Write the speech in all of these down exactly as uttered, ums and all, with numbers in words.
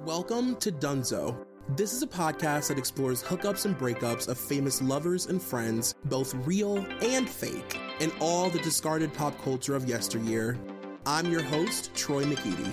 Welcome to Dunzo. This is a podcast that explores hookups and breakups of famous lovers and friends, both real and fake, and all the discarded pop culture of yesteryear. I'm your host, Troy McEady.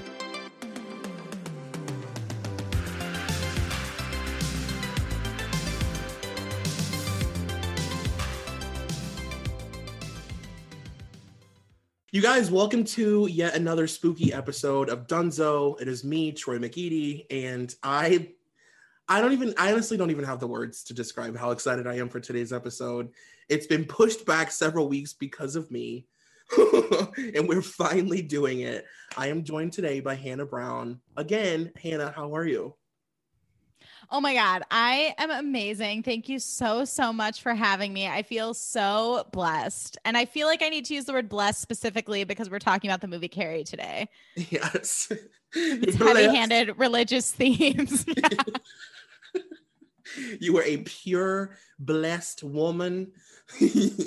You guys, welcome to yet another spooky episode of Dunzo. It is me, Troy McEady, and I I don't even, I honestly don't even have the words to describe how excited I am for today's episode. It's been pushed back several weeks because of me, and we're finally doing it. I am joined today by Hannah Brown. Again, Hannah, how are you? Oh my God, I am amazing. Thank you so, so much for having me. I feel so blessed. And I feel like I need to use the word blessed specifically because we're talking about the movie Carrie today. Yes. It's heavy-handed religious themes. Yeah. You are a pure, blessed woman. I'm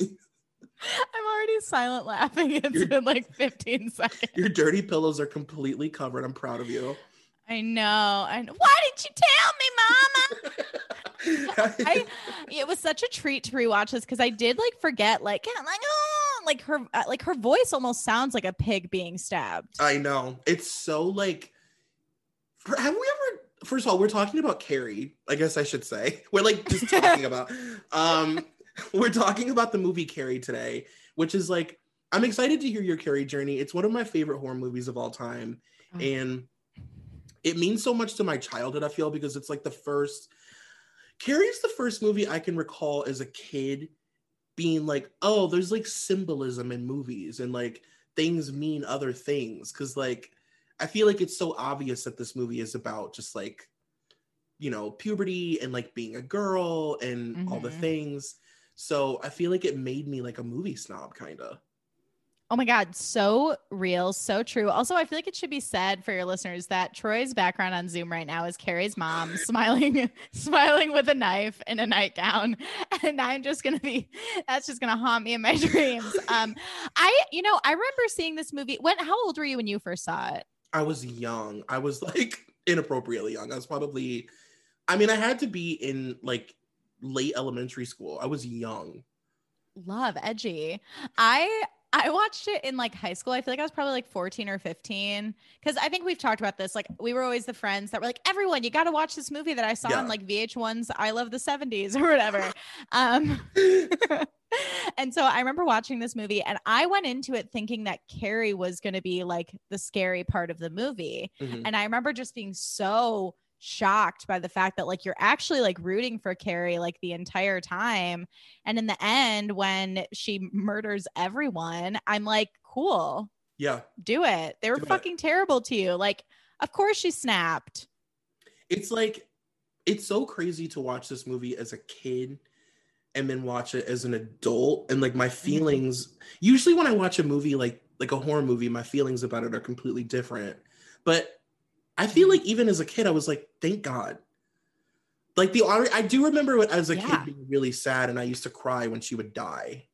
already silent laughing. It's your, been like fifteen seconds. Your dirty pillows are completely covered. I'm proud of you. I know. I know. Why didn't you tell me, Mama? I, it was such a treat to rewatch this because I did like forget, like, I'm like, oh, like her, like her voice almost sounds like a pig being stabbed. I know. It's so like, have we ever? First of all, we're talking about Carrie. I guess I should say we're like just talking about. Um, we're talking about the movie Carrie today, which is like, I'm excited to hear your Carrie journey. It's one of my favorite horror movies of all time, oh. and it means so much to my childhood, I feel, because it's like the first, Carrie's the first movie I can recall as a kid being like, oh, there's like symbolism in movies and like things mean other things. Cause like, I feel like it's so obvious that this movie is about just like, you know, puberty and like being a girl and mm-hmm. all the things. So I feel like it made me like a movie snob kind of. Oh my God, so real, so true. Also, I feel like it should be said for your listeners that Troy's background on Zoom right now is Carrie's mom smiling, smiling with a knife in a nightgown. And I'm just going to be, that's just going to haunt me in my dreams. Um, I, you know, I remember seeing this movie. When, how old were you when you first saw it? I was young. I was like inappropriately young. I was probably, I mean, I had to be in like late elementary school. I was young. Love, edgy. I, I watched it in like high school. I feel like I was probably like fourteen or fifteen. Cause I think we've talked about this. Like we were always the friends that were like, everyone, you got to watch this movie that I saw yeah. on like V H one's I Love the seventies or whatever. um, and so I remember watching this movie and I went into it thinking that Carrie was going to be like the scary part of the movie. Mm-hmm. And I remember just being so shocked by the fact that like you're actually like rooting for Carrie like the entire time, and in the end when she murders everyone, I'm like, cool, yeah, do it. They were do fucking it. terrible to you. Like, of course she snapped. It's like, it's so crazy to watch this movie as a kid and then watch it as an adult, and like my feelings mm-hmm. usually when I watch a movie like like a horror movie, my feelings about it are completely different. But I feel like even as a kid, I was like, thank God. Like the I do remember when, as a yeah. kid being really sad, and I used to cry when she would die.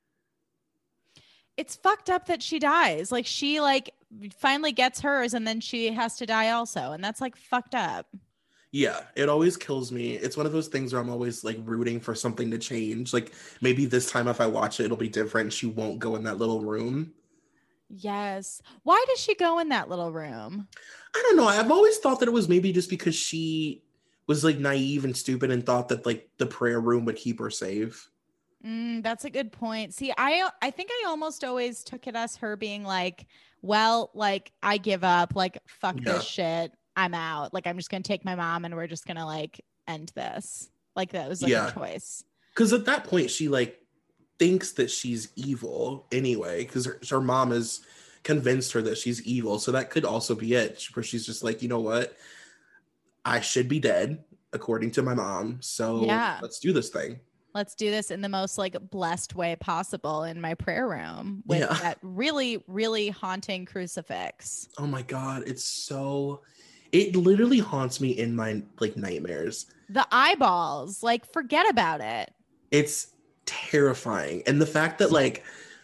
It's fucked up that she dies. Like she like finally gets hers and then she has to die also. And that's like fucked up. Yeah, it always kills me. It's one of those things where I'm always like rooting for something to change. Like maybe this time if I watch it, it'll be different. She won't go in that little room. Yes. Why does she go in that little room? I don't know. I've always thought that it was maybe just because she was like naive and stupid and thought that like the prayer room would keep her safe. Mm, that's a good point. See, I I think I almost always took it as her being like, well, like I give up, like fuck yeah. this shit. I'm out. Like I'm just going to take my mom and we're just going to like end this. Like that was like yeah. a choice. Because at that point she like thinks that she's evil anyway, because her, her mom has convinced her that she's evil. So that could also be it, where she's just like, you know what? I should be dead, according to my mom. So yeah. let's do this thing. Let's do this in the most like blessed way possible in my prayer room with yeah. that really, really haunting crucifix. Oh my God. It's so, it literally haunts me in my like nightmares. The eyeballs, like forget about it. It's terrifying. And the fact that like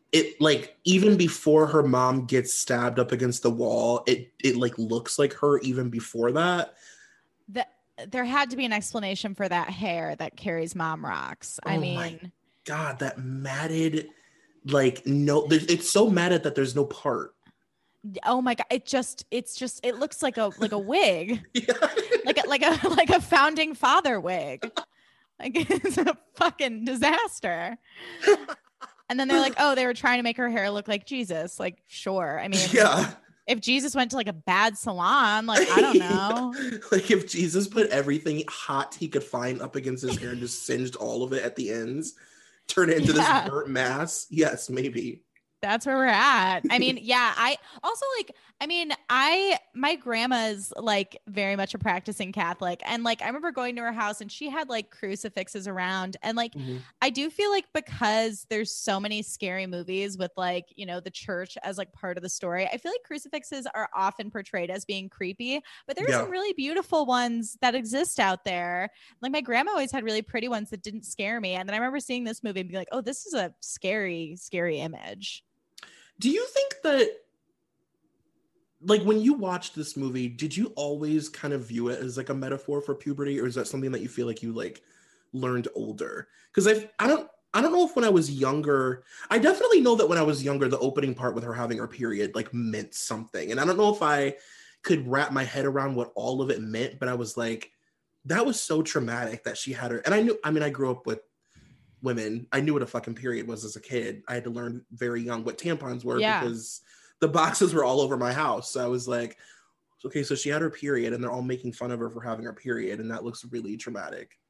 it like even before her mom gets stabbed up against the wall, it it like looks like her even before that. The, there had to be an explanation for that hair that Carrie's mom rocks. I Oh mean, my God, that matted, like, no, it's so matted that there's no part. oh my God, it just, it's just, it looks like a, like a wig, Yeah. like a, like a, like a founding father wig. Like it's a fucking disaster. And then they're like, oh, they were trying to make her hair look like Jesus. Like, sure. I mean, Yeah. If Jesus went to like a bad salon, like, I don't know. Like if Jesus put everything hot he could find up against his hair and just singed all of it at the ends, turn it into yeah. this burnt mass. Yes, maybe. That's where we're at. I mean, yeah, I also like, I mean, I, my grandma's like very much a practicing Catholic. And like, I remember going to her house and she had like crucifixes around. And like, mm-hmm. I do feel like because there's so many scary movies with like, you know, the church as like part of the story, I feel like crucifixes are often portrayed as being creepy, but there's yeah. some really beautiful ones that exist out there. Like my grandma always had really pretty ones that didn't scare me. And then I remember seeing this movie and being like, oh, this is a scary, scary image. Do you think that, like, when you watched this movie, did you always kind of view it as like a metaphor for puberty, or is that something that you feel like you like learned older? Because I, I don't, I don't know if when I was younger, I definitely know that when I was younger, the opening part with her having her period like meant something, and I don't know if I could wrap my head around what all of it meant, but I was like, that was so traumatic that she had her, and I knew, I mean, I grew up with women. I knew what a fucking period was as a kid. I had to learn very young what tampons were yeah. because the boxes were all over my house. So I was like, okay, so she had her period and they're all making fun of her for having her period. And that looks really traumatic.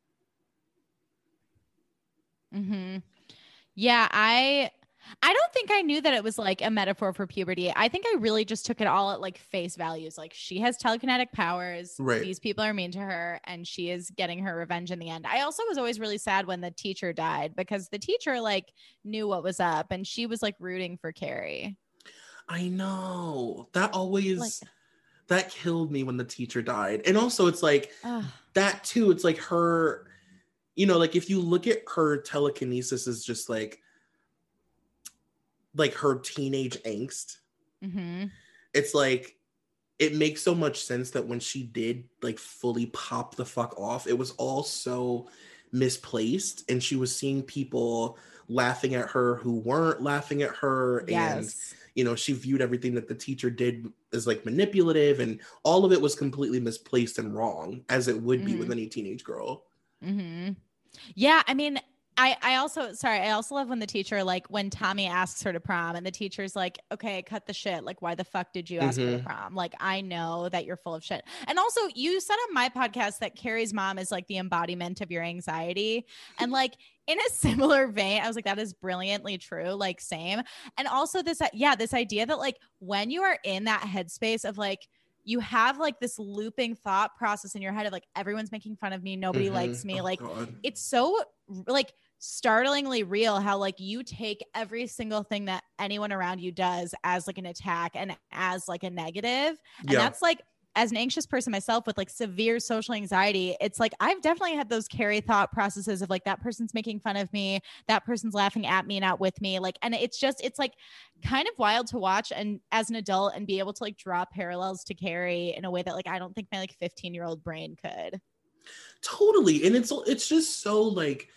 Mm-hmm. Yeah, I... I don't think I knew that it was like a metaphor for puberty. I think I really just took it all at like face values. Like she has telekinetic powers. Right. These people are mean to her and she is getting her revenge in the end. I also was always really sad when the teacher died because the teacher like knew what was up and she was like rooting for Carrie. I know. That always, like, that killed me when the teacher died. And also it's like uh, that too. It's like her, you know, like if you look at her telekinesis as just like, like her teenage angst. Mm-hmm. It's like, it makes so much sense that when she did like fully pop the fuck off, it was all so misplaced. And she was seeing people laughing at her who weren't laughing at her. Yes. And, you know, she viewed everything that the teacher did as like manipulative, and all of it was completely misplaced and wrong, as it would mm-hmm. be with any teenage girl. Mm-hmm. Yeah. I mean, I, I also, sorry, I also love when the teacher, like when Tommy asks her to prom and the teacher's like, okay, cut the shit. Like, why the fuck did you ask mm-hmm. her to prom? Like, I know that you're full of shit. And also you said on my podcast that Carrie's mom is like the embodiment of your anxiety. And like, in a similar vein, I was like, that is brilliantly true. Like same. And also this, yeah, this idea that like, when you are in that headspace of like, you have like this looping thought process in your head of like, everyone's making fun of me. Nobody mm-hmm. likes me. Oh, like, God. It's so like, startlingly real how like you take every single thing that anyone around you does as like an attack and as like a negative. And yeah. that's like, as an anxious person myself with like severe social anxiety, it's like I've definitely had those Carrie thought processes of like, that person's making fun of me, that person's laughing at me, not with me. Like, and it's just, it's like kind of wild to watch and as an adult and be able to like draw parallels to Carrie in a way that like I don't think my like fifteen year old brain could. Totally. And it's it's just so like,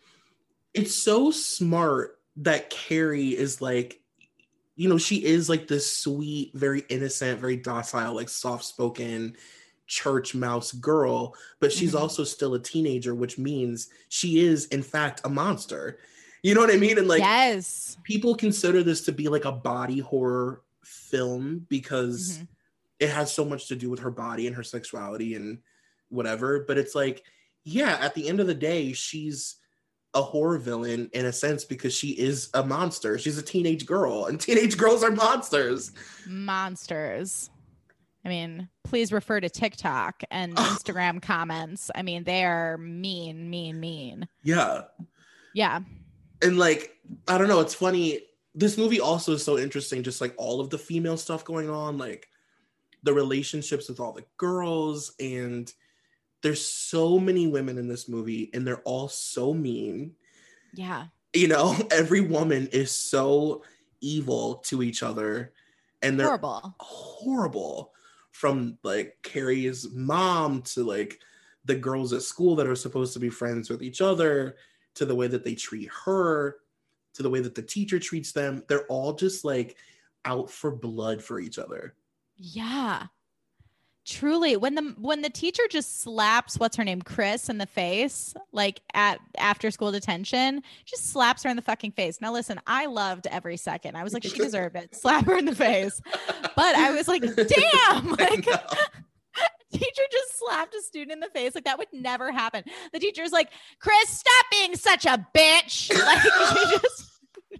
it's so smart that Carrie is like, you know, she is like this sweet, very innocent, very docile, like soft-spoken church mouse girl, but she's mm-hmm. also still a teenager, which means she is in fact a monster. You know what I mean? And like, yes, people consider this to be like a body horror film because mm-hmm. it has so much to do with her body and her sexuality and whatever. But it's like, yeah, at the end of the day, she's a horror villain in a sense because she is a monster. She's a teenage girl, and teenage girls are monsters. Monsters. I mean, please refer to TikTok and Instagram comments. I mean, they are mean, mean, mean. Yeah. Yeah. And like, I don't know, it's funny. This movie also is so interesting, just like all of the female stuff going on, like the relationships with all the girls, and there's so many women in this movie and they're all so mean. Yeah. You know, every woman is so evil to each other, and they're Horrible. horrible. From like Carrie's mom to like the girls at school that are supposed to be friends with each other, to the way that they treat her, to the way that the teacher treats them. They're all just like out for blood for each other. Yeah. Truly, when the when the teacher just slaps what's her name, Chris, in the face, like at after school detention, just slaps her in the fucking face. Now listen, I loved every second. I was like, she deserved it. Slap her in the face. But I was like, damn, like teacher just slapped a student in the face. Like that would never happen. The teacher's like, Chris, stop being such a bitch. Like she just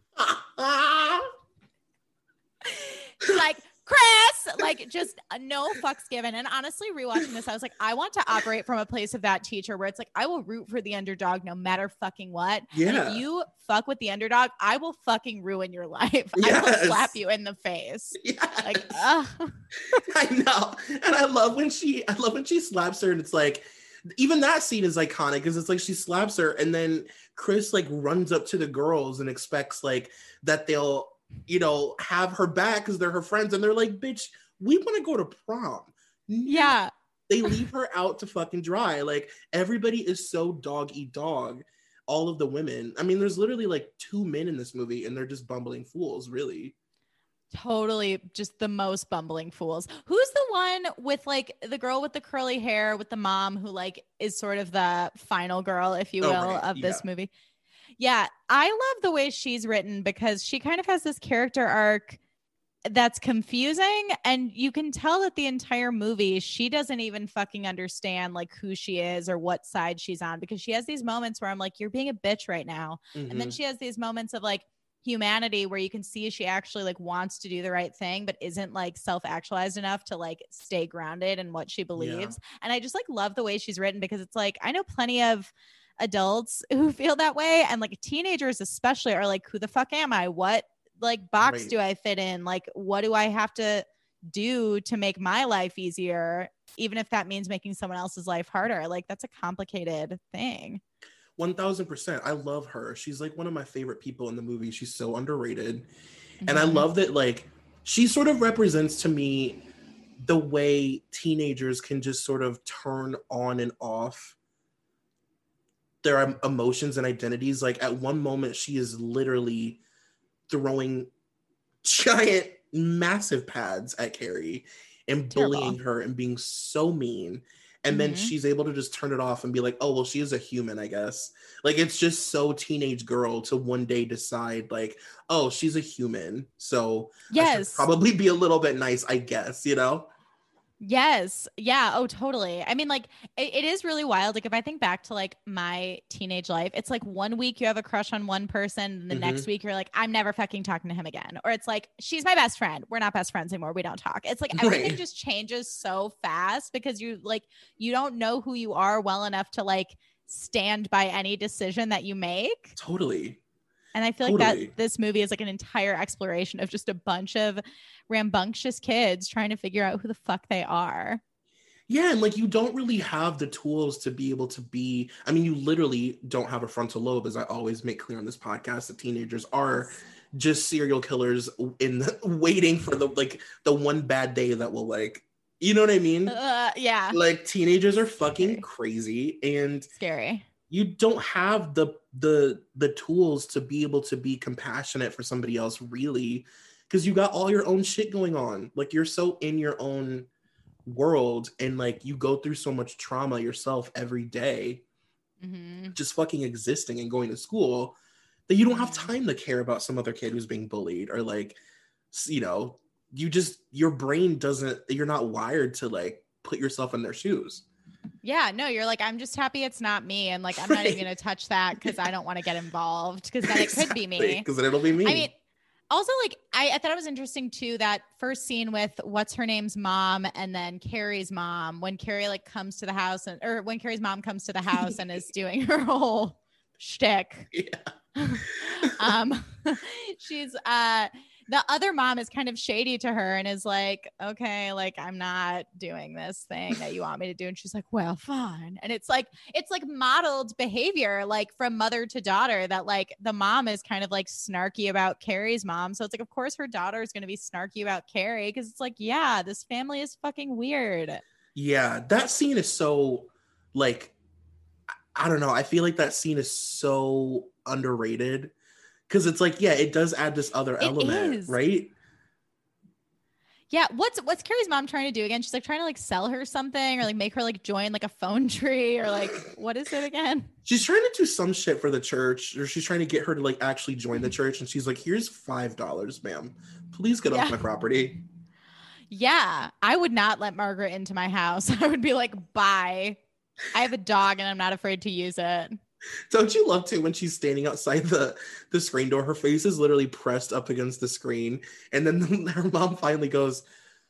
like Chris, like just no fucks given. And honestly, rewatching this, I was like, I want to operate from a place of that teacher where it's like, I will root for the underdog no matter fucking what. Yeah. And if you fuck with the underdog, I will fucking ruin your life. Yes. I will slap you in the face. Yes. Like, ugh. I know. And I love when she, I love when she slaps her, and it's like, even that scene is iconic because it's like she slaps her, and then Chris like runs up to the girls and expects like that they'll, you know, have her back because they're her friends, and they're like, bitch, we want to go to prom. Yeah. They leave her out to fucking dry. Like everybody is so dog eat dog. All of the women. I mean, there's literally like two men in this movie, and they're just bumbling fools, really. Totally just the most bumbling fools. Who's the one with like the girl with the curly hair with the mom who like is sort of the final girl, if you will, oh, right. of yeah. this movie? Yeah, I love the way she's written because she kind of has this character arc that's confusing, and you can tell that the entire movie she doesn't even fucking understand like who she is or what side she's on, because she has these moments where I'm like, you're being a bitch right now. Mm-hmm. And then she has these moments of like humanity where you can see she actually like wants to do the right thing but isn't like self-actualized enough to like stay grounded in what she believes. Yeah. And I just like love the way she's written, because it's like I know plenty of adults who feel that way, and like teenagers especially are like, who the fuck am I? What like box right. do I fit in? Like what do I have to do to make my life easier, even if that means making someone else's life harder? Like that's a complicated thing. one thousand percent. I love her. She's like one of my favorite people in the movie. She's so underrated. Mm-hmm. And I love that like she sort of represents to me the way teenagers can just sort of turn on and off their emotions and identities. Like at one moment she is literally throwing giant massive pads at Carrie and Terrible. bullying her and being so mean. And mm-hmm. then she's able to just turn it off and be like, oh, well, she is a human, I guess. Like, it's just so teenage girl to one day decide, like, oh, she's a human. So yes. I should probably be a little bit nice, I guess, you know? Yes. Yeah. Oh, totally. I mean, like, it, it is really wild. Like, if I think back to, like, my teenage life, it's like one week you have a crush on one person, and the mm-hmm. next week you're like, I'm never fucking talking to him again. Or it's like, she's my best friend. We're not best friends anymore. We don't talk. It's like everything right. just changes so fast because you, like, you don't know who you are well enough to, like, stand by any decision that you make. Totally. And I feel like totally. that this movie is like an entire exploration of just a bunch of rambunctious kids trying to figure out who the fuck they are. Yeah, and like you don't really have the tools to be able to be, I mean, you literally don't have a frontal lobe, as I always make clear on this podcast, that teenagers are just serial killers in the, waiting for the like the one bad day that will like, you know what I mean? Uh, yeah. Like teenagers are fucking crazy and scary. You don't have the the the tools to be able to be compassionate for somebody else, really, because you got all your own shit going on. Like you're so in your own world, and like you go through so much trauma yourself every day, mm-hmm. just fucking existing and going to school, that you don't have time to care about some other kid who's being bullied, or like, you know, you just, your brain doesn't, you're not wired to like put yourself in their shoes. Yeah, no, you're like, I'm just happy it's not me. And like, I'm right. not even going to touch that because I don't want to get involved, because then exactly. it could be me. Because then it'll be me. I mean, also, like, I, I thought it was interesting too, that first scene with what's her name's mom and then Carrie's mom, when Carrie like comes to the house, and or when Carrie's mom comes to the house and is doing her whole shtick. Yeah. um, she's, uh, the other mom is kind of shady to her and is like, okay, like I'm not doing this thing that you want me to do. And she's like, well, fine. And it's like, it's like modeled behavior, like from mother to daughter, that like the mom is kind of like snarky about Carrie's mom. So it's like, of course her daughter is going to be snarky about Carrie. Cause it's like, yeah, this family is fucking weird. Yeah. That scene is so like, I don't know. I feel like that scene is so underrated. Because it's like, yeah, it does add this other It element, is. right? Yeah, what's what's Carrie's mom trying to do again? She's like trying to like sell her something or like make her like join like a phone tree or like what is it again? She's trying to do some shit for the church, or she's trying to get her to like actually join the church, and she's like, here's five dollars, ma'am. Please get Yeah. off my property. Yeah, I would not let Margaret into my house. I would be like, bye. I have a dog and I'm not afraid to use it. Don't you love too when she's standing outside the the screen door, her face is literally pressed up against the screen, and then her mom finally goes,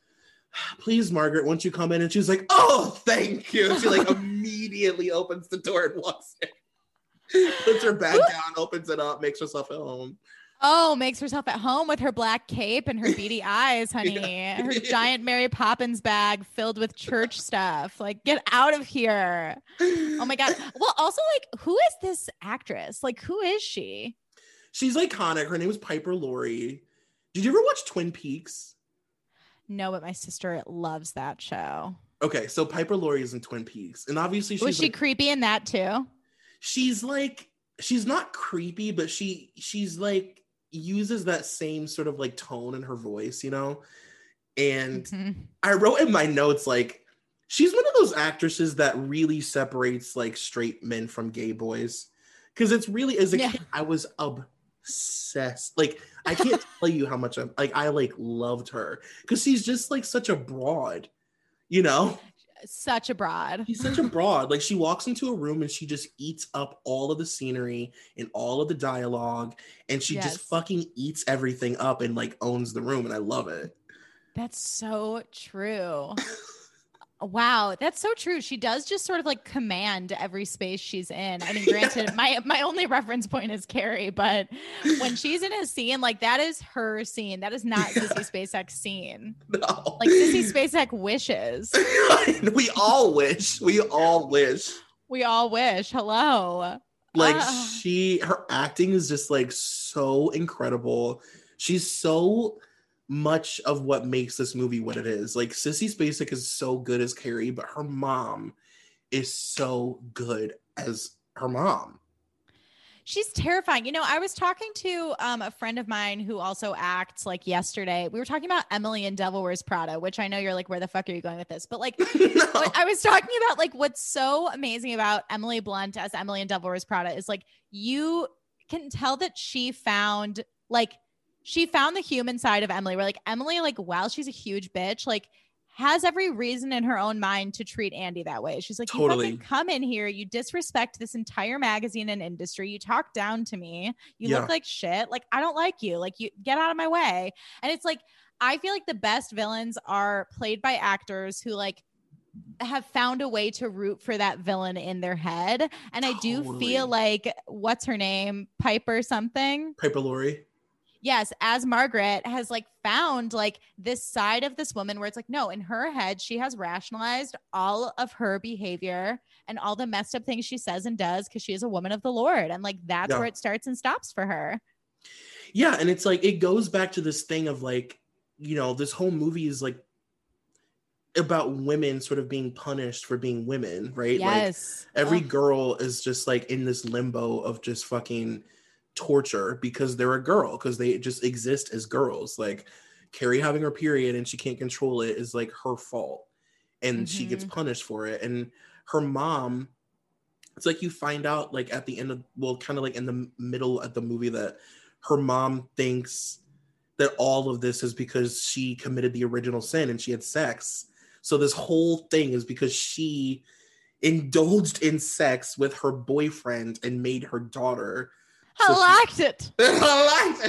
please, Margaret, won't you come in? And she's like, oh, thank you. She like immediately opens the door and walks in, puts her bag down, opens it up, makes herself at home. Oh, makes herself at home with her black cape and her beady eyes, honey. Yeah. Her giant Mary Poppins bag filled with church stuff. Like, get out of here. Oh my God. Well, also, like, who is this actress? Like, who is she? She's iconic. Her name is Piper Laurie. Did you ever watch Twin Peaks? No, but my sister loves that show. Okay, so Piper Laurie is in Twin Peaks. And obviously she's Was she like, creepy in that too? She's like, she's not creepy, but she she's like, uses that same sort of like tone in her voice, you know? And mm-hmm. I wrote in my notes, like, she's one of those actresses that really separates like straight men from gay boys. Because it's really, as a yeah. kid, I was obsessed. Like, I can't tell you how much I'm like, I like loved her. Because she's just like such a broad, you know? Such a broad. She's such a broad. Like, she walks into a room and she just eats up all of the scenery and all of the dialogue, and she yes. just fucking eats everything up and like owns the room, and I love it. That's so true. Wow, that's so true. She does just sort of like command every space she's in. I mean, granted, yeah. my my only reference point is Carrie, but when she's in a scene, like, that is her scene. That is not yeah. Sissy Spacek's scene. No. Like, Sissy Spacek wishes. We all wish. We all wish. We all wish. Hello. Like, uh. she, her acting is just like so incredible. She's so much of what makes this movie what it is. Like, Sissy Spacek is so good as Carrie, but her mom is so good as her mom. She's terrifying. You know, I was talking to um, a friend of mine who also acts, like, yesterday. We were talking about Emily in Devil Wears Prada, which I know you're like, where the fuck are you going with this? But like, no. I was talking about like what's so amazing about Emily Blunt as Emily in Devil Wears Prada is like, you can tell that she found like, she found the human side of Emily, where like Emily, like, while she's a huge bitch, like, has every reason in her own mind to treat Andy that way. She's like, totally. You fucking come in here, you disrespect this entire magazine and industry, you talk down to me, you yeah. look like shit, like, I don't like you, like, you get out of my way. And it's like, I feel like the best villains are played by actors who like have found a way to root for that villain in their head. And totally. I do feel like, what's her name, Piper something, Piper Laurie. Yes, as Margaret has like found like this side of this woman where it's like, no, in her head, she has rationalized all of her behavior and all the messed up things she says and does because she is a woman of the Lord. And like, that's yeah. where it starts and stops for her. Yeah. And it's like, it goes back to this thing of like, you know, this whole movie is like about women sort of being punished for being women, right? Yes. Like, every Ugh. girl is just like in this limbo of just fucking torture because they're a girl, because they just exist as girls. Like, Carrie having her period and she can't control it is like her fault, and mm-hmm. she gets punished for it. And her mom, it's like you find out like at the end of, well, kind of like in the middle of the movie, that her mom thinks that all of this is because she committed the original sin and she had sex. So this whole thing is because she indulged in sex with her boyfriend and made her daughter. I so liked she, it. I liked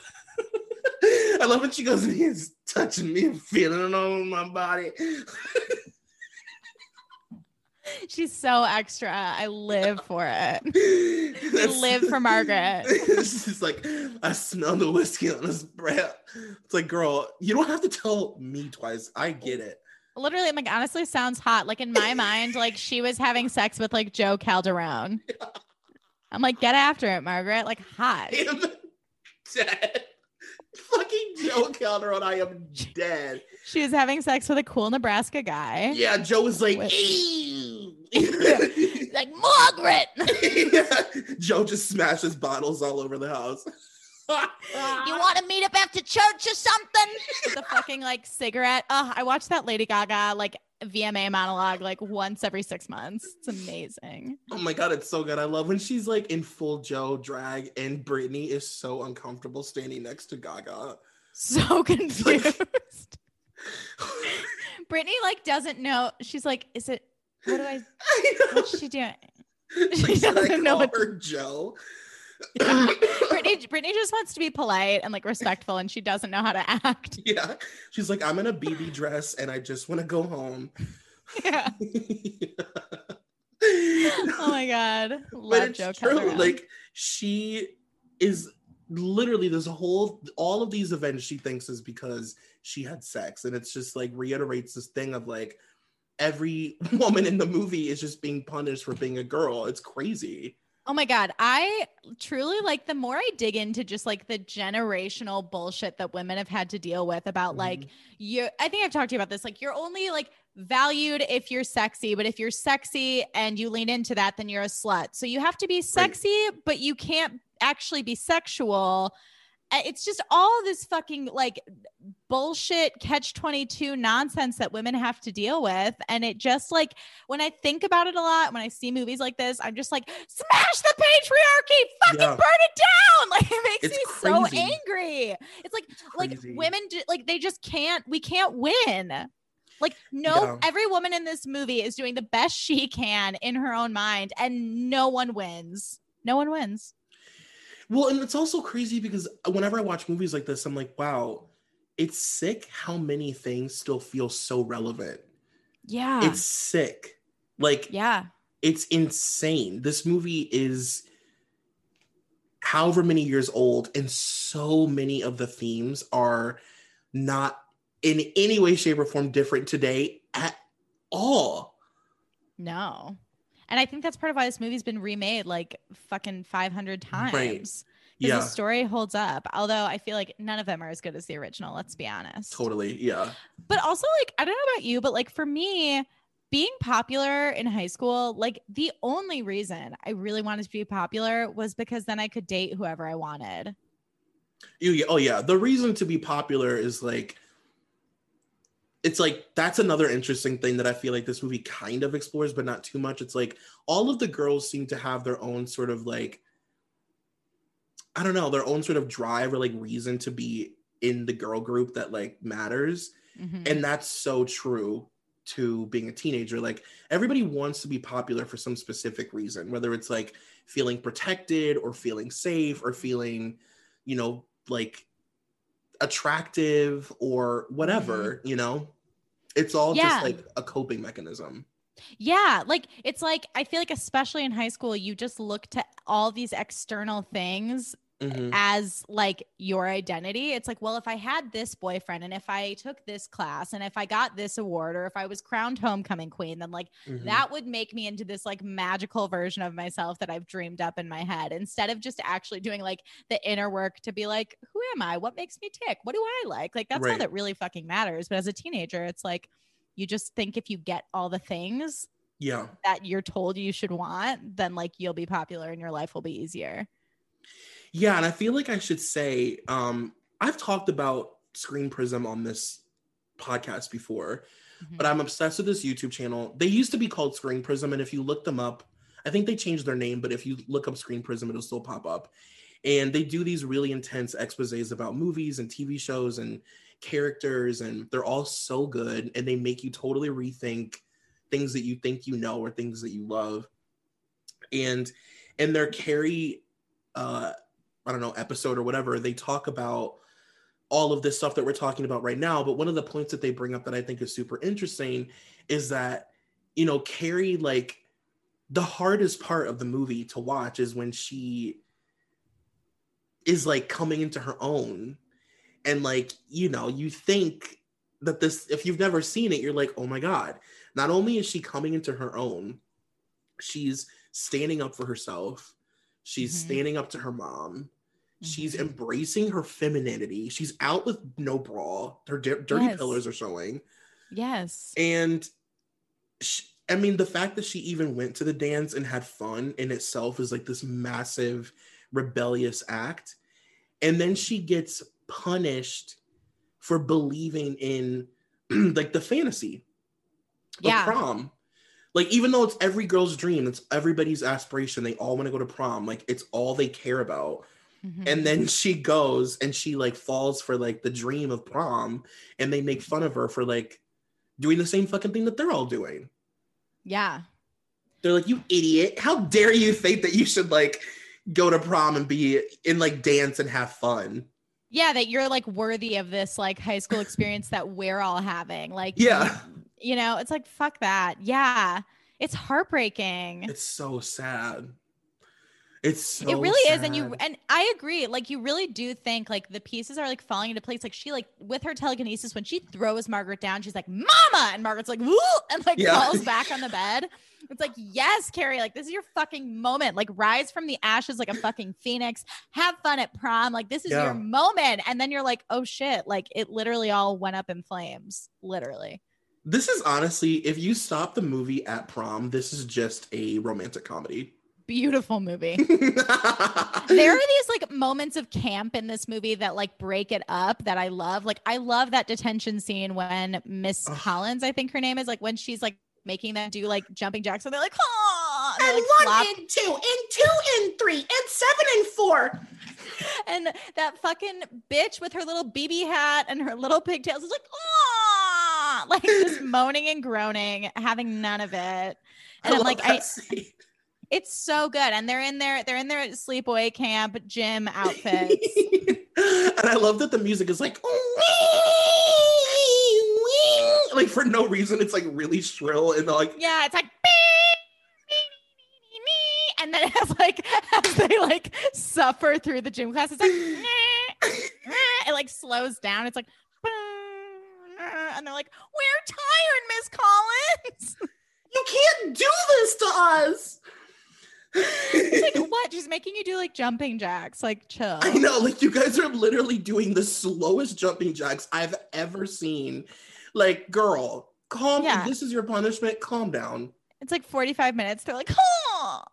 it. I love when she goes, he's touching me and feeling it all on my body. She's so extra. I live for it. I live for Margaret. She's like, I smell the whiskey on his breath. It's like, girl, you don't have to tell me twice. I get it. Literally, I'm like, honestly, sounds hot. Like in my mind, like she was having sex with like Joe Calderone. I'm like, get after it, Margaret. Like hot. I am dead. Fucking Joe Calderone, I am dead. She was having sex with a cool Nebraska guy. Yeah, Joe was like, With- ew. Like, Margaret. Yeah. Joe just smashes bottles all over the house. You want to meet up after church or something? With a fucking like cigarette. Oh, I watched that Lady Gaga like V M A monologue like once every six months. It's amazing. Oh my God, it's so good. I love when she's like in full Joe drag and Brittany is so uncomfortable standing next to Gaga. So confused. Brittany like doesn't know. She's like, is it, what do I, I know. what's she doing? Like, She should I doesn't know call what her Joe? Yeah. Brittany, Brittany just wants to be polite and like respectful, and she doesn't know how to act. Yeah. She's like, I'm in a B B dress and I just want to go home. Yeah. Oh my God. Love But it's Joe true. Calderone. Like, she is literally, there's a whole, all of these events she thinks is because she had sex. And it's just like reiterates this thing of like, every woman in the movie is just being punished for being a girl. It's crazy. Oh my God. I truly like the more I dig into just like the generational bullshit that women have had to deal with about Mhm. like you, I think I've talked to you about this. Like you're only like valued if you're sexy, but if you're sexy and you lean into that, then you're a slut. So you have to be sexy, but you can't actually be sexual. Uh, It's just all this fucking like bullshit catch twenty-two nonsense that women have to deal with. And it just like, when I think about it a lot, when I see movies like this, I'm just like, smash the patriarchy, fucking Yeah. burn it down. Like it makes It's me crazy. so angry. It's like, like crazy. women, ju- like they just can't, we can't win. Like, no, Yeah. every woman in this movie is doing the best she can in her own mind, and no one wins. No one wins. Well, and it's also crazy because whenever I watch movies like this, I'm like, wow, it's sick how many things still feel so relevant. Yeah. It's sick. Like, yeah. it's insane. This movie is however many years old, and so many of the themes are not in any way, shape, or form different today at all. No. And I think that's part of why this movie's been remade like fucking five hundred times. Right. Because Yeah, the story holds up. Although I feel like none of them are as good as the original, let's be honest. totally. Yeah. But also, like, I don't know about you, but like for me, being popular in high school, like the only reason I really wanted to be popular was because then I could date whoever I wanted. You, oh, yeah. The reason to be popular is like, it's like, that's another interesting thing that I feel like this movie kind of explores, but not too much. It's like all of the girls seem to have their own sort of like, I don't know, their own sort of drive or like reason to be in the girl group that like matters. Mhm. And that's so true to being a teenager. Like everybody wants to be popular for some specific reason, whether it's like feeling protected or feeling safe or feeling, you know, like attractive or whatever, you know, it's all Yeah. just like a coping mechanism. Yeah, like it's like I feel like especially in high school, you just look to all these external things Mhm. as like your identity. It's like, well, if I had this boyfriend and if I took this class and if I got this award or if I was crowned homecoming queen, then like Mhm. that would make me into this like magical version of myself that I've dreamed up in my head, instead of just actually doing like the inner work to be like, who am I? What makes me tick? What do I like? Like that's all Right. that really fucking matters. But as a teenager, it's like you just think if you get all the things Yeah. that you're told you should want, then like you'll be popular and your life will be easier. Yeah, and I feel like I should say, um, I've talked about Screen Prism on this podcast before, Mhm. but I'm obsessed with this YouTube channel. They used to be called Screen Prism, and if you look them up, I think they changed their name, but if you look up Screen Prism, it'll still pop up. And they do these really intense exposés about movies and T V shows and characters, and they're all so good, and they make you totally rethink things that you think you know or things that you love. And in their Carrie, uh, I don't know, episode or whatever, they talk about all of this stuff that we're talking about right now. But one of the points that they bring up that I think is super interesting is that you know, Carrie, like, the hardest part of the movie to watch is when she is like coming into her own. And like, you know, you think that this, if you've never seen it, you're like, oh my God, not only is she coming into her own, she's standing up for herself. She's mm-hmm. standing up to her mom. Mm-hmm. She's embracing her femininity. She's out with no bra. Her di- dirty yes. pillars are showing. Yes. And she, I mean, the fact that she even went to the dance and had fun in itself is like this massive rebellious act. And then she gets punished for believing in like the fantasy of yeah. prom. Like, even though it's every girl's dream, it's everybody's aspiration, they all want to go to prom, like it's all they care about. Mm-hmm. And then she goes and she like falls for like the dream of prom, and they make fun of her for like doing the same fucking thing that they're all doing. Yeah. They're like, you idiot, how dare you think that you should like go to prom and be in like dance and have fun. Yeah, that you're like worthy of this like high school experience that we're all having. Like, yeah, you, you know, it's like, fuck that. Yeah, it's heartbreaking. It's so sad. It's so it really sad. is. And you, and I agree. Like, you really do think like the pieces are like falling into place. Like, she like with her telekinesis, when she throws Margaret down, she's like, mama. And Margaret's like, woo, and like yeah. falls back on the bed. It's like, yes, Carrie, like this is your fucking moment. Like, rise from the ashes like a fucking phoenix. Have fun at prom. Like, this is yeah. your moment. And then you're like, oh shit. Like, it literally all went up in flames. Literally. This is honestly, if you stop the movie at prom, this is just a romantic comedy. Beautiful movie. There are these like moments of camp in this movie that like break it up that I love. Like, I love that detention scene when Miss Collins, I think her name is, like when she's like making them do like jumping jacks, and they're like, oh, and, and like, one flop. and two and two and three and seven and four. And that fucking bitch with her little B B hat and her little pigtails is like, oh, like just moaning and groaning, having none of it. And I I'm like, I. Scene. It's so good. And they're in their they're in their sleepaway camp gym outfits. And I love that the music is like like for no reason. It's like really shrill and like yeah, it's like and then as like as they like suffer through the gym class, it's like it like slows down. It's like and they're like, we're tired, Miss Collins. You can't do this to us. It's like, what? She's making you do like jumping jacks. Like, chill. I know, like you guys are literally doing the slowest jumping jacks I've ever seen. Like, girl, calm. Yeah. This is your punishment. Calm down. It's like forty-five minutes. They're like, oh.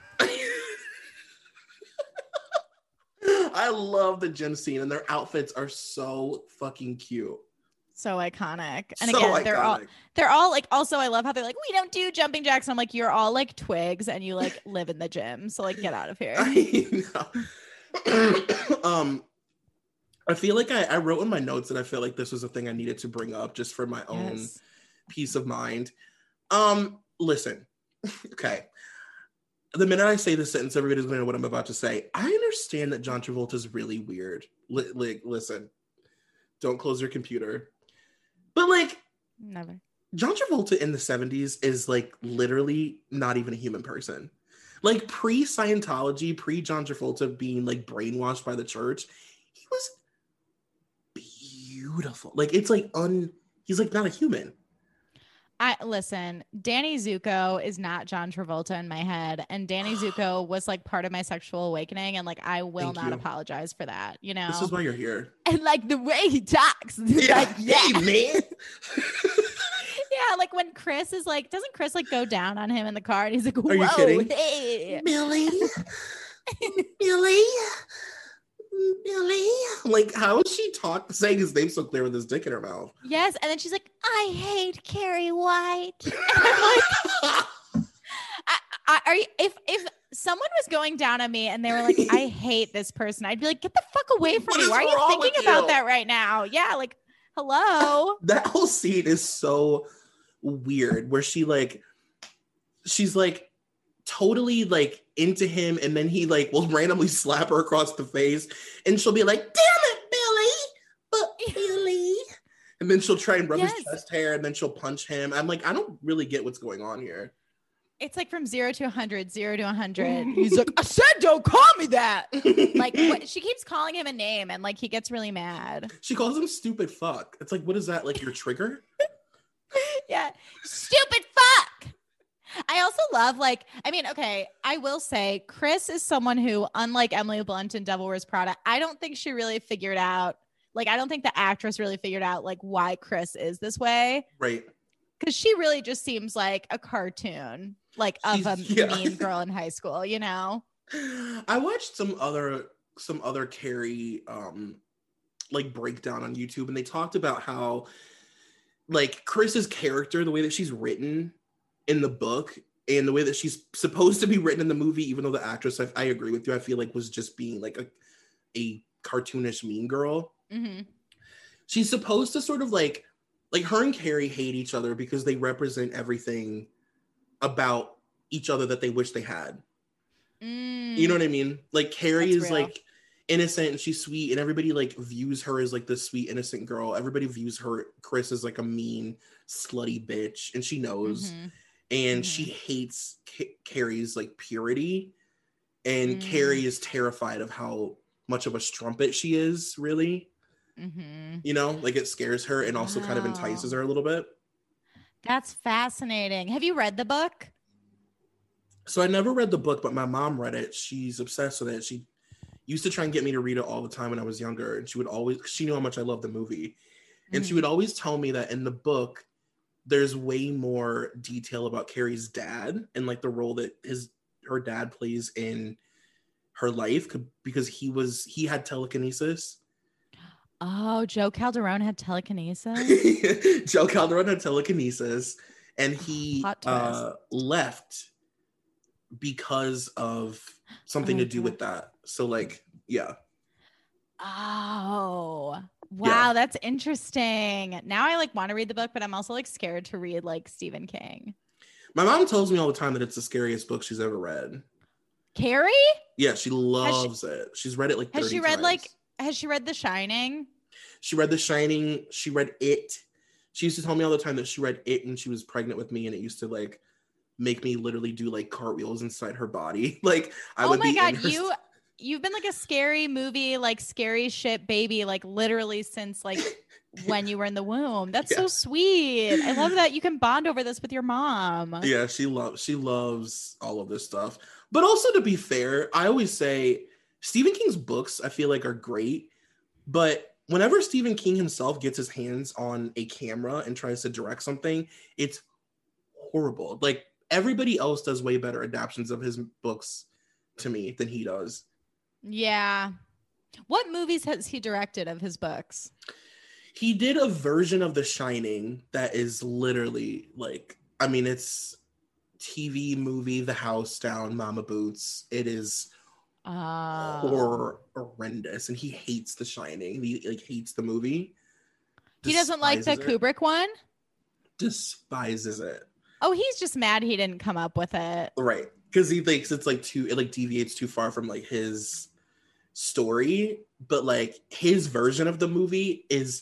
I love the gym scene, and their outfits are so fucking cute. So iconic. And so again, iconic. they're all they're all like, also I love how they're like, we don't do jumping jacks. I'm like, you're all like twigs and you like live in the gym. So like, get out of here. I know. um I feel like I, I wrote in my notes that I feel like this was a thing I needed to bring up just for my own yes. peace of mind. Um, listen, okay. The minute I say this sentence, everybody's going to know what I'm about to say. I understand that John Travolta is really weird. Li- like, listen, don't close your computer. But like, never. John Travolta in the seventies is like literally not even a human person. Like pre-Scientology, pre-John Travolta being like brainwashed by the church, he was beautiful. Like it's like un. He's like not a human. I listen, Danny Zuko is not John Travolta in my head, and Danny Zuko was like part of my sexual awakening, and like I will Thank not you. apologize for that. You know, this is why you're here. And like the way he talks, yeah, like, yeah. Hey man. Yeah, like when Chris is like, doesn't Chris like go down on him in the car, and he's like, whoa, are you kidding? Hey, Billy, Billy. Billy, like how is she talk saying his name so clear with his dick in her mouth? Yes, and then she's like, "I hate Carrie White." And I'm like, I, I, are you, if if someone was going down on me and they were like, "I hate this person," I'd be like, "Get the fuck away from me! Why are you thinking about you? that right now?" Yeah, like, hello. That whole scene is so weird, where she like, she's like. totally like into him, and then he like will randomly slap her across the face and she'll be like, damn it, Billy, but Billy, And then she'll try and rub Yes. his chest hair, and then she'll punch him. I'm like, I don't really get what's going on here. It's like from zero to a hundred, zero to a hundred. He's like, I said, don't call me that. Like, what, she keeps calling him a name, and like he gets really mad. She calls him stupid fuck. It's like, what is that? Like your trigger? Yeah, stupid fuck. I also love, like, I mean, okay, I will say Chris is someone who, unlike Emily Blunt in Devil Wears Prada, I don't think she really figured out, like, I don't think the actress really figured out, like, why Chris is this way. Right. Because she really just seems like a cartoon, like, of She's, a yeah. mean girl in high school, you know? I watched some other, some other Carrie, um, like, breakdown on YouTube, and they talked about how, like, Chris's character, the way that she's written in the book and the way that she's supposed to be written in the movie, even though the actress, I, I agree with you, I feel like was just being like a, a cartoonish mean girl. Mm-hmm. She's supposed to sort of like, like her and Carrie hate each other because they represent everything about each other that they wish they had. Mm. You know what I mean? Like Carrie That's is real. like innocent and she's sweet, and everybody like views her as like this sweet innocent girl. Everybody views her, Chris, as like a mean slutty bitch, and she knows. Mm-hmm. And Mm-hmm. she hates Ca- Carrie's like purity, and Mm. Carrie is terrified of how much of a strumpet she is, really. Mm-hmm. You know, like it scares her and also kind of entices Wow. her a little bit. That's fascinating. Have you read the book? So I never read the book, but my mom read it. She's obsessed with it. She used to try and get me to read it all the time when I was younger, and she would always, she knew how much I loved the movie, and Mhm. she would always tell me that in the book there's way more detail about Carrie's dad and like the role that his her dad plays in her life, c- because he was he had telekinesis. Oh, Joe Calderone had telekinesis. Joe Calderone had telekinesis, and he Plot twist. uh, left because of something Oh, to do God. with that. So like, yeah. Oh, wow. Yeah. That's interesting. Now I like want to read the book, but I'm also like scared to read like Stephen King. My mom tells me all the time that it's the scariest book she's ever read. Carrie? Yeah, she loves it. She's read it like thirty Has she read times. like, has she read The Shining? She read The Shining. She read It. She used to tell me all the time that she read It when she was pregnant with me, and it used to like make me literally do like cartwheels inside her body. Like I Oh would my be in God. her You, you've been like a scary movie, like scary shit baby, like literally since like when you were in the womb. That's Yeah. so sweet. I love that you can bond over this with your mom. Yeah, she loves she loves all of this stuff. But also, to be fair, I always say Stephen King's books I feel like are great, but whenever Stephen King himself gets his hands on a camera and tries to direct something, it's horrible. Like everybody else does way better adaptations of his books to me than he does. Yeah. What movies has he directed of his books? He did a version of The Shining that is literally like, I mean, it's T V movie, The House Down, Mama Boots. It is Uh, horror horrendous, and he hates The Shining. He like hates the movie. he doesn't like the Despises it. Kubrick one? Despises it. Oh, he's just mad he didn't come up with it. Right, because he thinks it's like too it like deviates too far from like his story. But like his version of the movie is,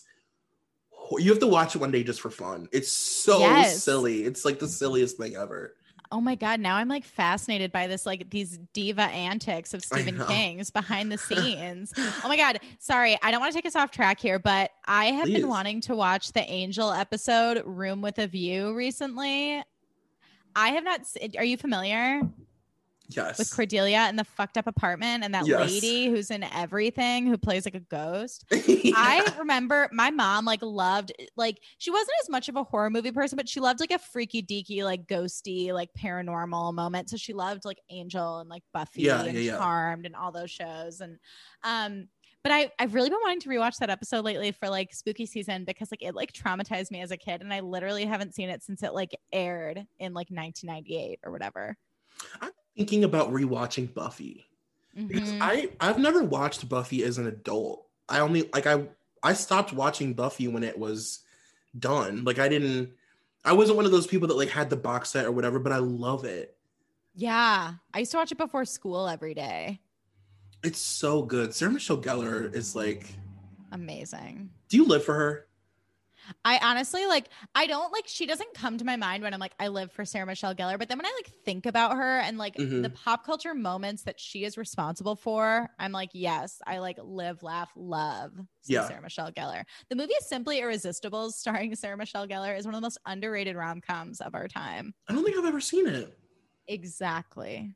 you have to watch it one day just for fun. It's so Yes. silly. It's like the silliest thing ever. Oh my God. Now I'm like fascinated by this, like these diva antics of Stephen know. King's behind the scenes. Oh my God. Sorry. I don't want to take us off track here, but I have Please. been wanting to watch the Angel episode Room with a View recently. I have not. se- Are you familiar Yes. with Cordelia and the fucked up apartment and that Yes. lady who's in everything who plays like a ghost? Yeah. I remember my mom like loved, like she wasn't as much of a horror movie person, but she loved like a freaky deaky, like ghosty, like paranormal moment. So she loved like Angel and like Buffy Yeah, and yeah, yeah. Charmed and all those shows. And um, but I I've really been wanting to rewatch that episode lately for like spooky season because like it like traumatized me as a kid, and I literally haven't seen it since it like aired in like nineteen ninety-eight or whatever. I'm thinking about rewatching Buffy. Because Mhm. I I've never watched Buffy as an adult. I only like I I stopped watching Buffy when it was done. Like I didn't I wasn't one of those people that like had the box set or whatever, but I love it. Yeah, I used to watch it before school every day. It's so good. Sarah Michelle Gellar is like, Amazing. do you live for her? I honestly like, I don't like, she doesn't come to my mind when I'm like, I live for Sarah Michelle Gellar. But then when I like think about her and like Mhm. the pop culture moments that she is responsible for, I'm like, yes, I like live, laugh, love some Yeah. Sarah Michelle Gellar. The movie Simply Irresistible, starring Sarah Michelle Gellar, is one of the most underrated rom-coms of our time. I don't think I've ever seen it. Exactly.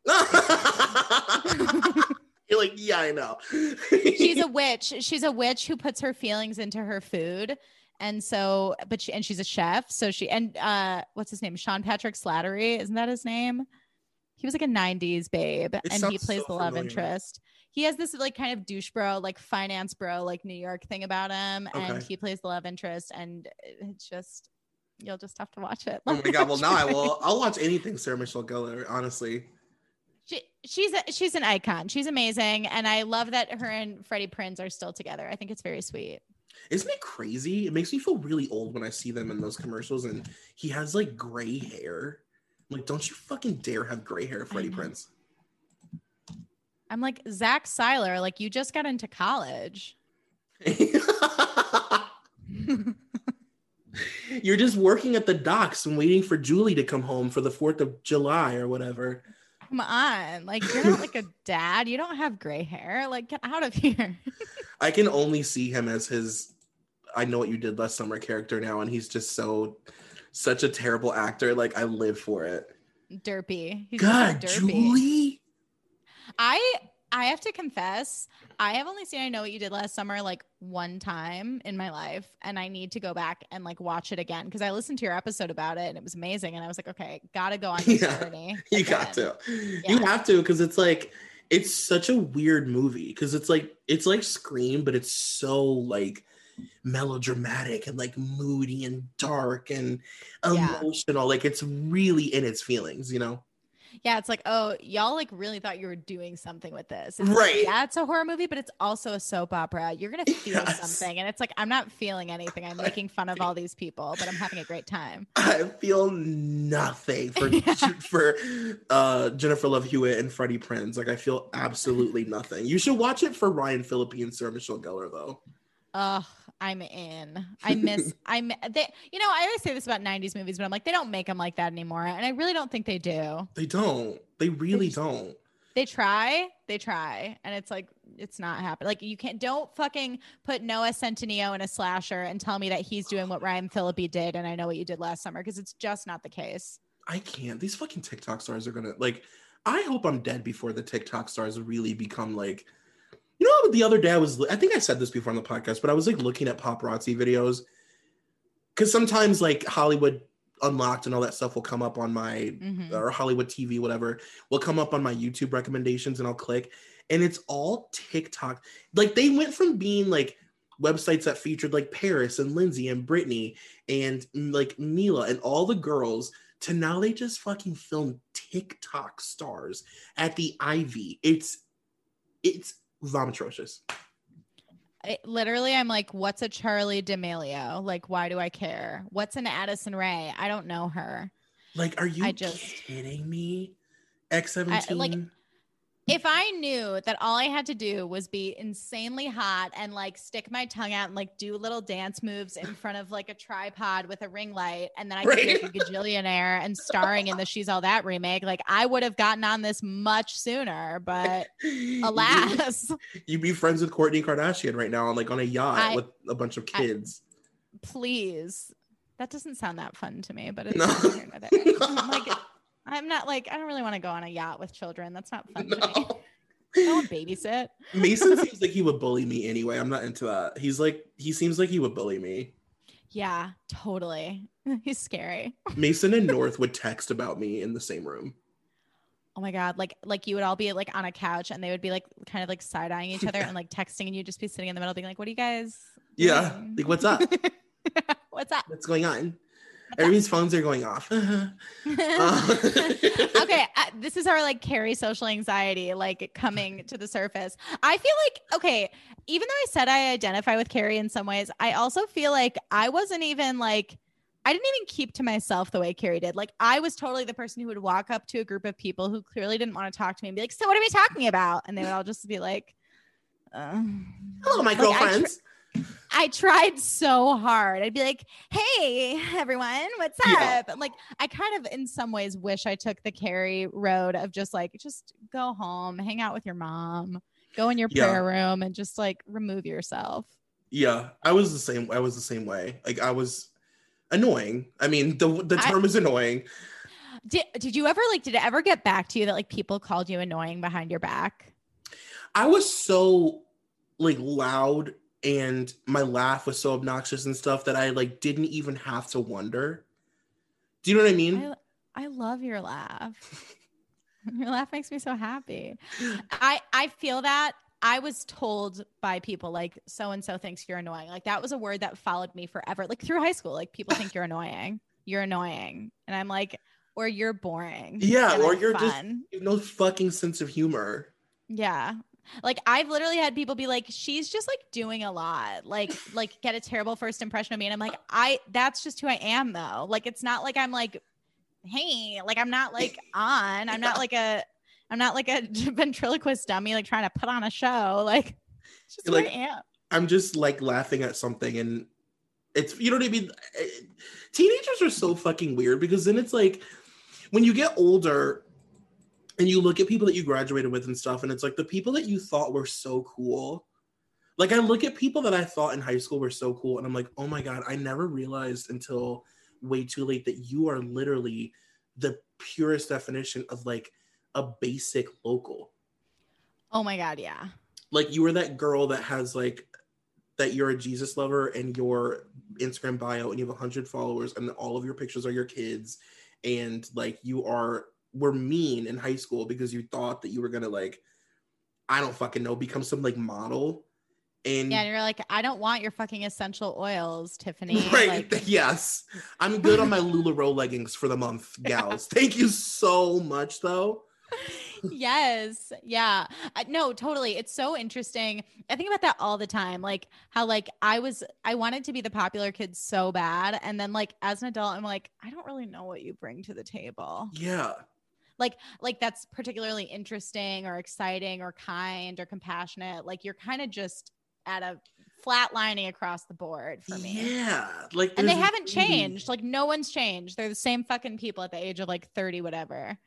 You're like, yeah, I know. She's a witch. She's a witch who puts her feelings into her food. And so, but she, and she's a chef. So she, and uh, what's his name? Sean Patrick Slattery. Isn't that his name? He was like a nineties babe, It and he sounds plays so the love familiar. interest. He has this like kind of douche bro, like finance bro, like New York thing about him. And Okay. he plays the love interest. And it's just, you'll just have to watch it. Oh my God. Well, now I will. I'll watch anything Sarah Michelle Gellar, honestly. She, she's a, she's an icon. She's amazing, and I love that her and Freddie Prinze are still together. I think it's very sweet. Isn't it crazy? It makes me feel really old when I see them in those commercials, and he has like gray hair. I'm like, don't you fucking dare have gray hair, Freddie Prinze. I'm like, Zach Seiler, like you just got into college. You're just working at the docks and waiting for Julie to come home for the fourth of July or whatever. Come on. Like, you're not like a dad. You don't have gray hair. Like, get out of here. I can only see him as his I Know What You Did Last Summer character now, and he's just so such a terrible actor. Like, I live for it. Derpy. He's God, derpy. Julie. I I have to confess, I have only seen I Know What You Did Last Summer like one time in my life, and I need to go back and like watch it again because I listened to your episode about it and it was amazing, and I was like, okay, gotta go on this Yeah, journey. You again. got to. Yeah. You have to, because it's like it's such a weird movie because it's like it's like Scream, but it's so like melodramatic and like moody and dark and Yeah. emotional. Like it's really in its feelings, you know? Yeah, it's like, oh, y'all like really thought you were doing something with this. It's like, Right. yeah, it's a horror movie, but it's also a soap opera. You're going to feel Yes. something. And it's like, I'm not feeling anything. I'm making fun of all these people, but I'm having a great time. I feel nothing for Yeah. for uh, Jennifer Love Hewitt and Freddie Prinze. Like I feel absolutely nothing. You should watch it for Ryan Phillippe and Sarah Michelle Gellar, though. Ugh, I'm in. I miss, I'm, they, you know, I always say this about nineties movies, but I'm like, they don't make them like that anymore. And I really don't think they do. They don't. They really They just- don't. They try, they try. And it's like, it's not happening. Like you can't, don't fucking put Noah Centineo in a slasher and tell me that he's doing what Ryan Phillippe did. And I Know What You Did Last Summer, because it's just not the case. I can't. These fucking TikTok stars are gonna like. I hope I'm dead before the TikTok stars really become like. You know, the other day I was. I think I said this before on the podcast, but I was like looking at paparazzi videos because sometimes like Hollywood Unlocked and all that stuff will come up on my Mhm. or Hollywood T V, whatever, will come up on my YouTube recommendations, and I'll click, and it's all TikTok. Like they went from being like websites that featured like Paris and Lindsay and Brittany and like Mila and all the girls to now they just fucking film TikTok stars at the Ivy. It's it's vomitrocious. It, literally, I'm like, what's a Charlie D'Amelio? Like, why do I care? What's an Addison Rae? I don't know her. Like, are you I just- kidding me? X seventeen. like, If I knew that all I had to do was be insanely hot and like stick my tongue out and like do little dance moves in front of like a tripod with a ring light, and then I could Right. be like a gajillionaire and starring in the She's All That remake, like I would have gotten on this much sooner. But alas, You'd be friends with Kourtney Kardashian right now, on like on a yacht I- with a bunch of kids. please. That doesn't sound that fun to me, but it's No. neither here nor there. I'm like, I'm not like, I don't really want to go on a yacht with children. That's not fun to me. No. I want babysit. Mason seems like he would bully me anyway. I'm not into that. He's like, he seems like he would bully me. Yeah, totally. He's scary. Mason and North would text about me in the same room. Oh my God. Like, like you would all be like on a couch and they would be like kind of like side eyeing each other and like texting, and you'd just be sitting in the middle being like, what are you guys? Yeah. doing?" Like, what's up? What's up? What's going on? Everybody's phones are going off. Uh. Okay, uh, this is our like Carrie social anxiety like coming to the surface. I feel like, okay, even though I said I identify with Carrie in some ways, I also feel like I wasn't even like, I didn't even keep to myself the way Carrie did. Like I was totally the person who would walk up to a group of people who clearly didn't want to talk to me and be like, so what are we talking about? And they would all just be like, uh, Hello, my Like, I girlfriends. I tried so hard. I'd be like, hey, everyone, what's up? Yeah. And like, I kind of, in some ways, wish I took the Carrie road of just like, just go home, hang out with your mom, go in your Yeah. prayer room and just like remove yourself. Yeah. I was the same. I was the same way. Like I was annoying. I mean, the the term I, is annoying. Did, did you ever like, did it ever get back to you that like people called you annoying behind your back? I was so like loud and my laugh was so obnoxious and stuff that I like didn't even have to wonder. Do you know what I mean? I, I love your laugh. Your laugh makes me so happy. I, I feel that. I was told by people like so-and-so thinks you're annoying. Like that was a word that followed me forever. Like through high school, like people think you're annoying. You're annoying. And I'm like, or you're boring. Yeah. Or I'm you're fun. just no fucking sense of humor. Yeah. Like I've literally had people be like, she's just like doing a lot, like, like get a terrible first impression of me. And I'm like, I, that's just who I am though. Like, it's not like I'm like, hey, like I'm not like on, I'm not like a, I'm not like a ventriloquist dummy, like trying to put on a show. Like, it's just who like, I am. I'm just like laughing at something and it's, you know what I mean? Teenagers are so fucking weird because then it's like, when you get older, and you look at people that you graduated with and stuff, and it's like the people that you thought were so cool. Like I look at people that I thought in high school were so cool, and I'm like, oh my God, I never realized until way too late that you are literally the purest definition of like a basic local. Oh my God, yeah. Like you were that girl that has like, that you're a Jesus lover and your Instagram bio and you have one hundred followers and all of your pictures are your kids, and like you are were mean in high school because you thought that you were gonna like, I don't fucking know, become some like model. And yeah, and you're like, I don't want your fucking essential oils, Tiffany. Right. Like, yes. I'm good on my LuLaRoe leggings for the month, gals. Yeah. Thank you so much though. Yes. Yeah. Uh, no, totally. It's so interesting. I think about that all the time. Like how like I was, I wanted to be the popular kid so bad. And then like as an adult, I'm like, I don't really know what you bring to the table. Yeah. Like, like that's particularly interesting or exciting or kind or compassionate. Like you're kind of just at a flatlining across the board for me. Yeah. Like, and they haven't changed. Like no one's changed. They're the same fucking people at the age of like thirty, whatever.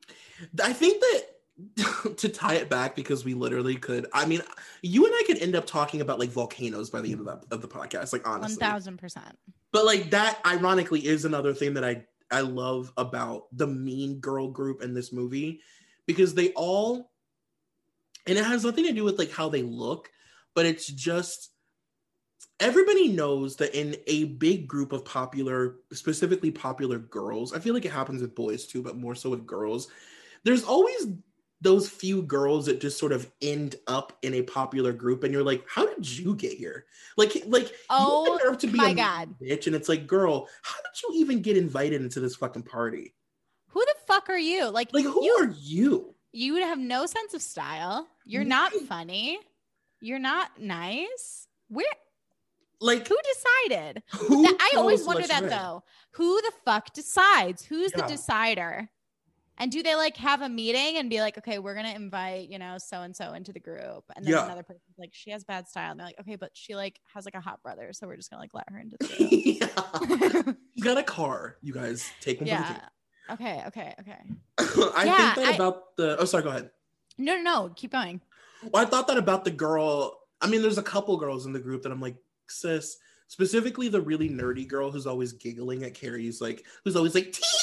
I think that to tie it back, because we literally could, I mean, you and I could end up talking about like volcanoes by the end of, that, of the podcast, like honestly. one thousand percent. But like that ironically is another thing that I, I love about the mean girl group in this movie, because they all, and it has nothing to do with like how they look, but it's just, everybody knows that in a big group of popular, specifically popular girls, I feel like it happens with boys too, but more so with girls, there's always those few girls that just sort of end up in a popular group, and you're like, how did you get here? Like, like oh you deserve to be my a God, bitch, and it's like, girl, how did you even get invited into this fucking party? Who the fuck are you? Like, like who you, are you? You have no sense of style. You're not funny. You're not nice. Where? Like, who decided? Who that, I always wonder that red? though. Who the fuck decides? Who's yeah. the decider? And do they like have a meeting and be like, okay, we're going to invite, you know, so-and-so into the group. And then yeah. another person's like, she has bad style. And they're like, okay, but she like has like a hot brother. So we're just going to like let her into the group. yeah. She's got a car. You guys take one yeah. for the team. Okay. Okay. Okay. I yeah, think that I, about the, oh, sorry, go ahead. No, no, no. Keep going. Well, I thought that about the girl. I mean, there's a couple girls in the group that I'm like, sis, specifically the really nerdy girl who's always giggling at Carrie's, like, who's always like, tee!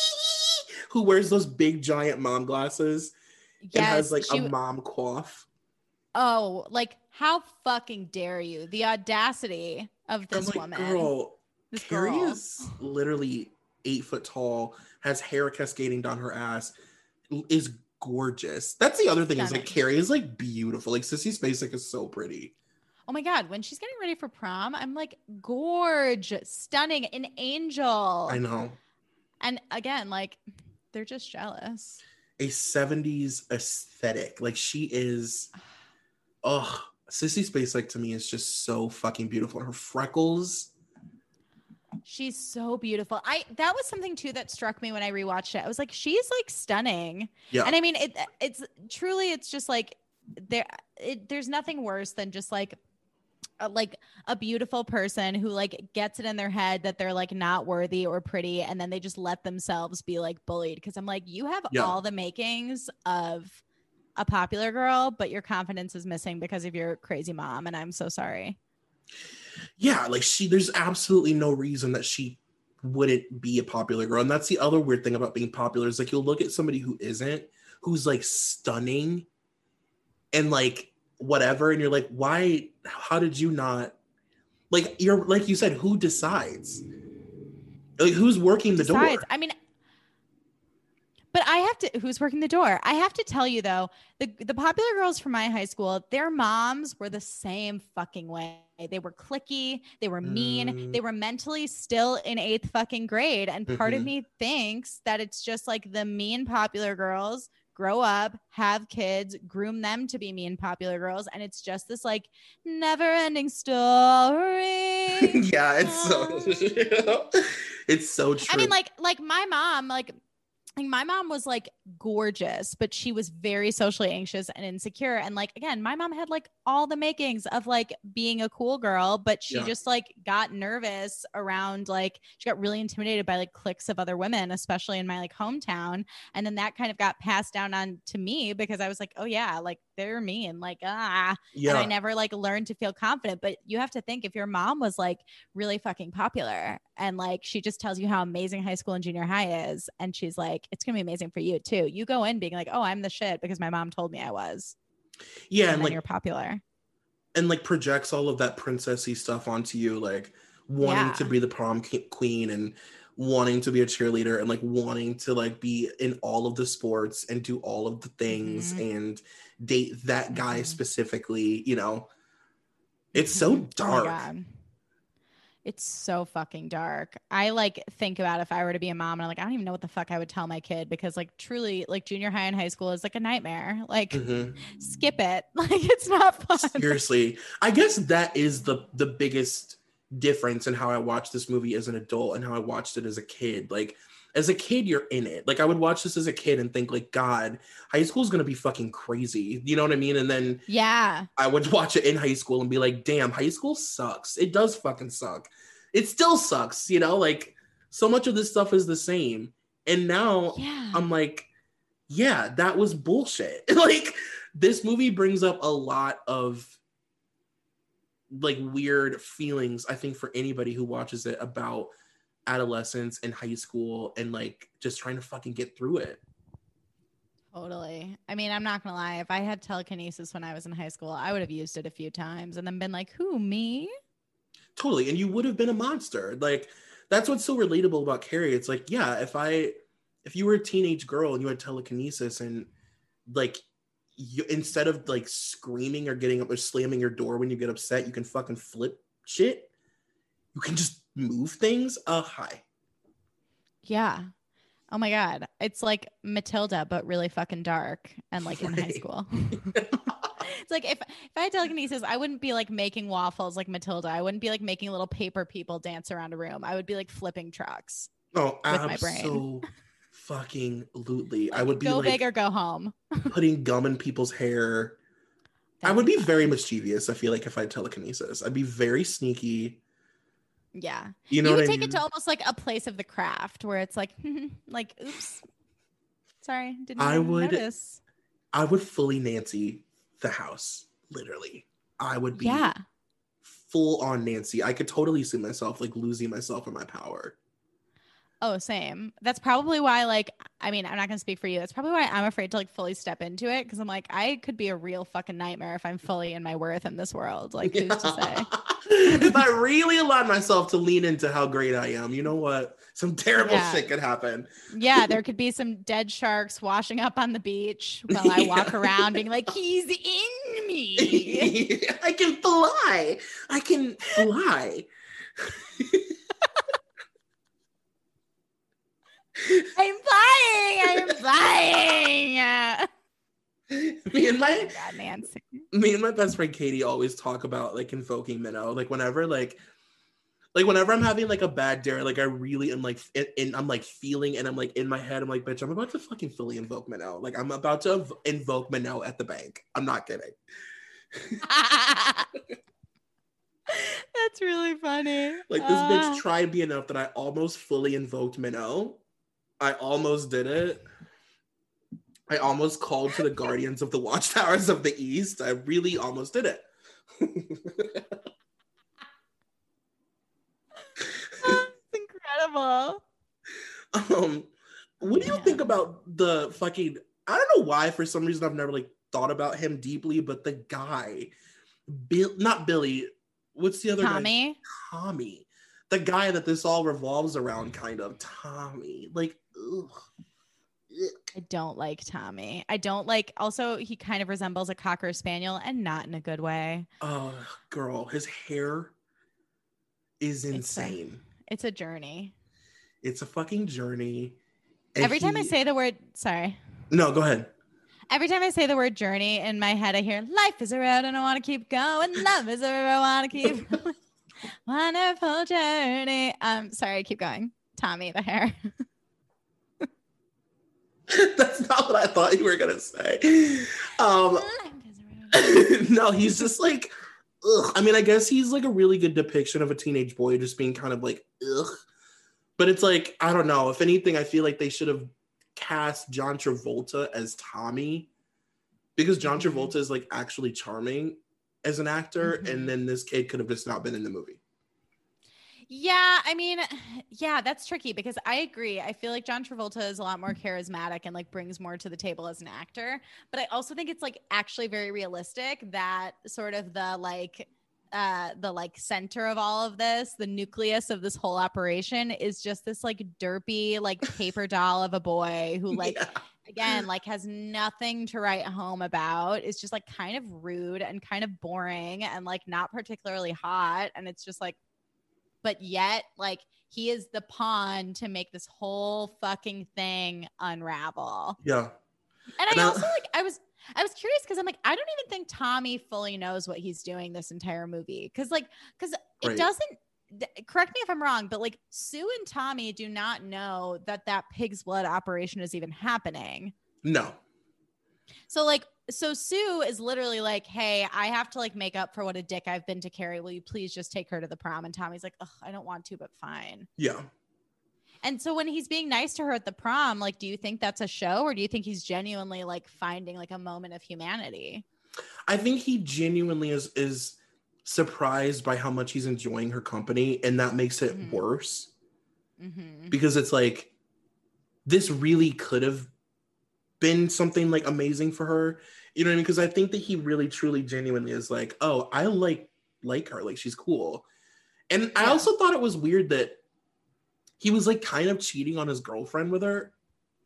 Who wears those big giant mom glasses yes, and has like she, a mom coif. Oh, like how fucking dare you? The audacity of this like, woman. Girl, this Carrie girl. is literally eight foot tall, has hair cascading down her ass, is gorgeous. That's the other thing. Stunning. Is like Carrie is like beautiful. Like Sissy Spacek is so pretty. Oh my God, when she's getting ready for prom, I'm like, gorgeous, stunning, an angel. I know. And again, like, they're just jealous. A seventies aesthetic. Like she is, oh, Sissy Spacek to me is just so fucking beautiful. Her freckles. She's so beautiful. I that was something too that struck me when I rewatched it. I was like, she's like stunning. Yeah. And I mean, it it's truly, it's just like there. It, there's nothing worse than just like a, like a beautiful person who like gets it in their head that they're like not worthy or pretty, and then they just let themselves be like bullied. Because I'm like, you have Yeah. all the makings of a popular girl, but your confidence is missing because of your crazy mom, and I'm so sorry. Yeah, like she, there's absolutely no reason that she wouldn't be a popular girl. And that's the other weird thing about being popular is like you'll look at somebody who isn't, who's like stunning and like whatever, and you're like, why, how did you not, like, you're like you said, who decides? Like, who's working the Besides, door? I mean, but I have to, who's working the door? I have to tell you though, the, the popular girls from my high school, their moms were the same fucking way. They were cliquey. They were mean. Mm. They were mentally still in eighth fucking grade. And part Mm-hmm. of me thinks that it's just like the mean popular girls grow up, have kids, groom them to be mean popular girls. And it's just this like never ending story. Yeah, it's so, it's so true. I mean, like, like my mom, like, like my mom was like gorgeous, but she was very socially anxious and insecure. And like, again, my mom had like all the makings of like being a cool girl, but she Yeah. just like got nervous around, like she got really intimidated by like cliques of other women, especially in my like hometown. And then that kind of got passed down on to me because I was like, oh yeah, like they're mean, like, ah, Yeah. and I never like learned to feel confident. But you have to think, if your mom was like really fucking popular and like she just tells you how amazing high school and junior high is, and she's like, it's gonna be amazing for you too, you go in being like, oh, I'm the shit because my mom told me I was. Yeah, and, and then like you're popular and like projects all of that princessy stuff onto you, like wanting Yeah. to be the prom ke- queen and wanting to be a cheerleader and like wanting to like be in all of the sports and do all of the things Mhm. and date that guy Mhm. specifically, you know. It's so Mhm. Oh dark. my God. It's so fucking dark. I like think about if I were to be a mom and I'm like, I don't even know what the fuck I would tell my kid, because like truly like junior high and high school is like a nightmare. Like Mhm. skip it. Like it's not fun. Seriously. I guess that is the the biggest difference in how I watched this movie as an adult and how I watched it as a kid. Like as a kid, you're in it. Like I would watch this as a kid and think like, God, high school is going to be fucking crazy. You know what I mean? And then Yeah. I would watch it in high school and be like, damn, high school sucks. It does fucking suck. It still sucks, you know? Like so much of this stuff is the same. And now Yeah. I'm like, yeah, that was bullshit. Like this movie brings up a lot of like weird feelings, I think, for anybody who watches it about adolescence and high school and like just trying to fucking get through it. Totally. I mean, I'm not gonna lie. If I had telekinesis when I was in high school, I would have used it a few times and then been like, who, me? Totally. And you would have been a monster. Like that's what's so relatable about Carrie. It's like, yeah, if I if you were a teenage girl and you had telekinesis and like you, instead of like screaming or getting up or slamming your door when you get upset, you can fucking flip shit. You can just move things. Uh, hi. Yeah. Oh my God. It's like Matilda, but really fucking dark and like in high Right. school. It's like if, if I had telekinesis, I wouldn't be like making waffles like Matilda. I wouldn't be like making little paper people dance around a room. I would be like flipping trucks. Oh, with my brain. absolutely. Fucking lootly. Like, I would be go like big or go home. putting gum in people's hair. I That'd would be fun. very mischievous. I feel like if I had telekinesis, I'd be very sneaky. Yeah. You know You what would I take mean? it to almost like a place of the craft where it's like, like, oops. Sorry. Didn't I even would- notice. I would fully Nancy the house. Literally, I would be Yeah. full on Nancy. I could totally see myself like losing myself in my power. Oh, same. That's probably why, like, I mean, I'm not going to speak for you. That's probably why I'm afraid to like fully step into it. Cause I'm like, I could be a real fucking nightmare if I'm fully in my worth in this world. Like, who's to say? If I really allowed myself to lean into how great I am, you know what? Some terrible Yeah. shit could happen. Yeah. There could be some dead sharks washing up on the beach while I walk Yeah. around being like, he's in me. I can fly. I can fly. I'm flying. I'm flying. Me and Oh my God, Nancy. me and my best friend Katie always talk about like invoking Minnow. Like whenever like like whenever I'm having like a bad day, or, like I really am like in, in I'm like feeling and I'm like in my head, I'm like, bitch, I'm about to fucking fully invoke Minnow. Like I'm about to inv- invoke Minnow at the bank. I'm not kidding. That's really funny. Like this bitch Uh, tried me enough that I almost fully invoked Minot. I almost did it. I almost called to the guardians of the Watchtowers of the East. I really almost did it. it's incredible. Um, what do you think about the fucking? I don't know why. For some reason, I've never like thought about him deeply, but the guy, Bill, not Billy. What's the other Tommy? guy? Tommy. The guy that this all revolves around, kind of. Tommy. Like, ugh. I don't like Tommy. I don't like, also, he kind of resembles a Cocker Spaniel and not in a good way. Oh, girl. His hair is insane. It's a, it's a journey. It's a fucking journey. And Every he... time I say the word, sorry. No, go ahead. Every time I say the word journey in my head, I hear life is a road and I want to keep going. Love is a river I want to keep going. Wonderful journey. Um, sorry, keep going. Tommy, the hair. That's not what I thought you were gonna say. Um, no, he's just like, ugh. I mean, I guess he's like a really good depiction of a teenage boy just being kind of like, ugh. But it's like, I don't know. If anything, I feel like they should have cast John Travolta as Tommy, because John mm-hmm. Travolta is like actually charming as an actor, mm-hmm. and then this kid could have just not been in the movie. Yeah, I mean, yeah, that's tricky because I agree. I feel like John Travolta is a lot more charismatic and like brings more to the table as an actor. But I also think it's like actually very realistic that sort of the like uh the like center of all of this, the nucleus of this whole operation is just this like derpy like paper doll of a boy who like yeah. again like has nothing to write home about. It's just like kind of rude and kind of boring and like not particularly hot, and it's just like, but yet like he is the pawn to make this whole fucking thing unravel. Yeah. And, and I also like I was I was curious because I'm like, I don't even think Tommy fully knows what he's doing this entire movie. Cause like, cause it right. doesn't, th- correct me if I'm wrong, but like Sue and Tommy do not know that that pig's blood operation is even happening. No. So like, so Sue is literally like, hey, I have to like make up for what a dick I've been to Carrie. Will you please just take her to the prom? And Tommy's like, ugh, I don't want to, but fine. Yeah. And so when he's being nice to her at the prom, like, do you think that's a show or do you think he's genuinely like finding like a moment of humanity? I think he genuinely is is surprised by how much he's enjoying her company, and that makes it mm-hmm. worse. Mm-hmm. Because it's like, this really could have been something like amazing for her. You know what I mean? Because I think that he really, truly, genuinely is like, oh, I like like her. Like, she's cool. And yeah. I also thought it was weird that he was like kind of cheating on his girlfriend with her.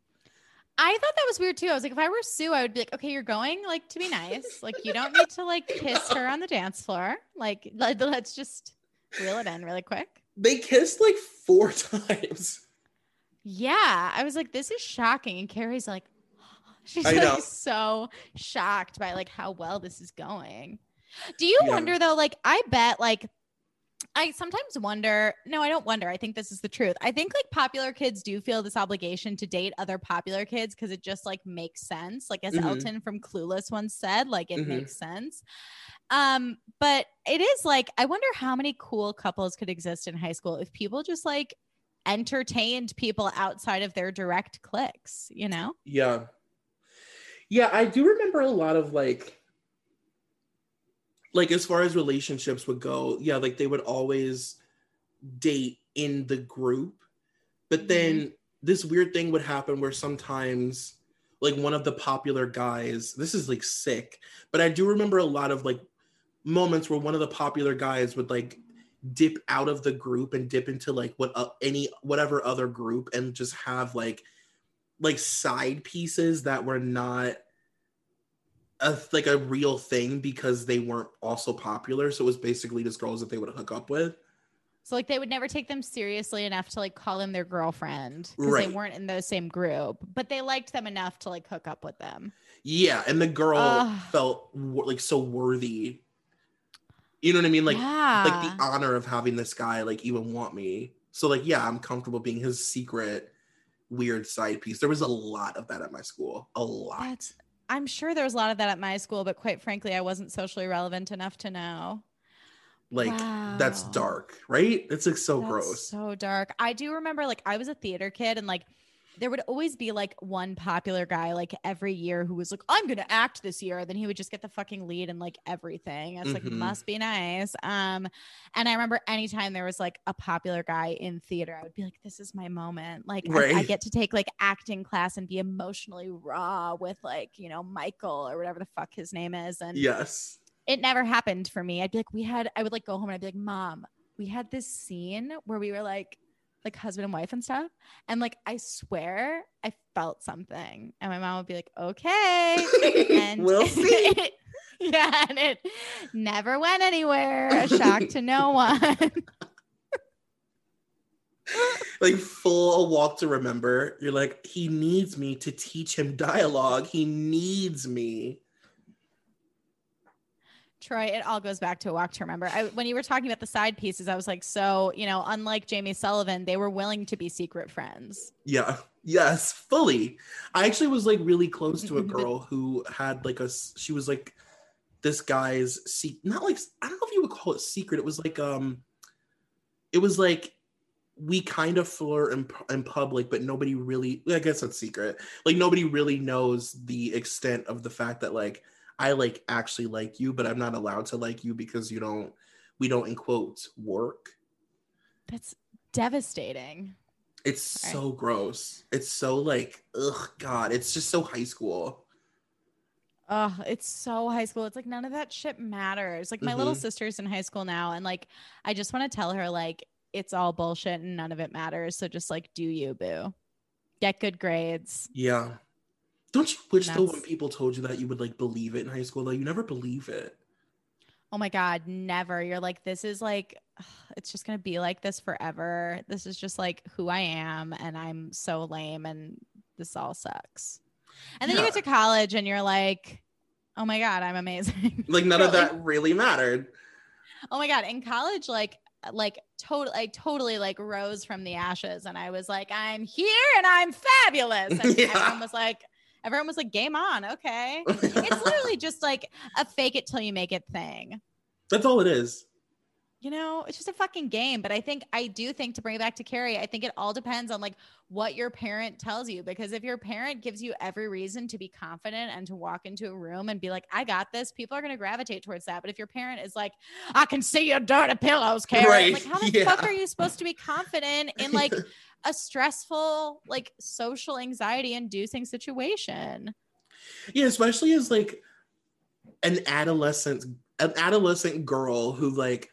I thought that was weird too. I was like, if I were Sue, I would be like, okay, you're going like to be nice. Like, you don't need to like kiss her on the dance floor. Like, let, let's just reel it in really quick. They kissed like four times. Yeah. I was like, this is shocking. And Carrie's like, she's like so shocked by like how well this is going. Do you yeah. wonder though? Like, I bet like, I sometimes wonder, no, I don't wonder. I think this is the truth. I think like popular kids do feel this obligation to date other popular kids because it just like makes sense. Like as mm-hmm. Elton from Clueless once said, like it mm-hmm. makes sense. Um, but it is like, I wonder how many cool couples could exist in high school if people just like entertained people outside of their direct cliques, you know? Yeah. Yeah, I do remember a lot of like, like as far as relationships would go, yeah, like they would always date in the group. But then mm-hmm. this weird thing would happen where sometimes like one of the popular guys, this is like sick, but I do remember a lot of like moments where one of the popular guys would like dip out of the group and dip into like what uh, any whatever other group and just have like like side pieces that were not A, like a real thing because they weren't also popular. So it was basically just girls that they would hook up with. So like they would never take them seriously enough to like call them their girlfriend because right. they weren't in the same group, but they liked them enough to like hook up with them. Yeah. And the girl Ugh. felt like so worthy. You know what I mean? Like, yeah. like the honor of having this guy like even want me. So like, yeah, I'm comfortable being his secret weird side piece. There was a lot of that at my school. A lot. That's- I'm sure there was a lot of that at my school, but quite frankly, I wasn't socially relevant enough to know. like that's Wow. dark, right? It's like so That's gross. so dark. I do remember, like, I was a theater kid, and like there would always be like one popular guy like every year who was like, I'm gonna act this year. Then he would just get the fucking lead in like everything. It's like, Mhm. must be nice. Um, and I remember anytime there was like a popular guy in theater, I would be like, this is my moment. Like I, I Right. get to take like acting class and be emotionally raw with like, you know, Michael or whatever the fuck his name is. And Yes. it never happened for me. I'd be like, we had, I would like go home and I'd be like, Mom, we had this scene where we were like, like husband and wife and stuff. And like, I swear I felt something. And my mom would be like, okay. And We'll see. yeah. And it never went anywhere. A shock to no one. Like full A Walk to Remember. You're like, he needs me to teach him dialogue. He needs me. Troy, it all goes back to A Walk to Remember. I, when you were talking about the side pieces, I was like, so, you know, unlike Jamie Sullivan, they were willing to be secret friends. Yeah. Yes, fully. I actually was like really close to a girl who had like a, she was like this guy's, se- not like, I don't know if you would call it secret. It was like, um, it was like, we kind of flirt in, in public, but nobody really, I guess that's secret. Like nobody really knows the extent of the fact that like, I like actually like you, but I'm not allowed to like you because you don't, we don't in quotes work. That's devastating. It's Sorry. so gross. It's so like, ugh, God, it's just so high school. Oh, it's so high school. It's like none of that shit matters. Like my Mm-hmm. little sister's in high school now. And like, I just want to tell her like, it's all bullshit and none of it matters. So just like, do you, boo. Get good grades. Yeah. Don't you wish though That's... when people told you that you would like believe it in high school though? You never believe it. Oh my God, never. You're like, this is like, it's just going to be like this forever. This is just like who I am. And I'm so lame and this all sucks. And then Yeah. you get to college and you're like, oh my God, I'm amazing. Like none of that really mattered. Oh my God. In college, like, like totally, I totally like rose from the ashes and I was like, I'm here and I'm fabulous. And Yeah. everyone was like, everyone was like, game on. Okay. It's literally just like a fake it till you make it thing. That's all it is. You know, it's just a fucking game. But I think, I do think to bring it back to Carrie, I think it all depends on like what your parent tells you. Because if your parent gives you every reason to be confident and to walk into a room and be like, I got this, people are going to gravitate towards that. But if your parent is like, I can see your dirty pillows, Carrie. Right. Like, how the Yeah. fuck are you supposed to be confident in like a stressful, like social anxiety inducing situation? Yeah, especially as like an adolescent, an adolescent girl who like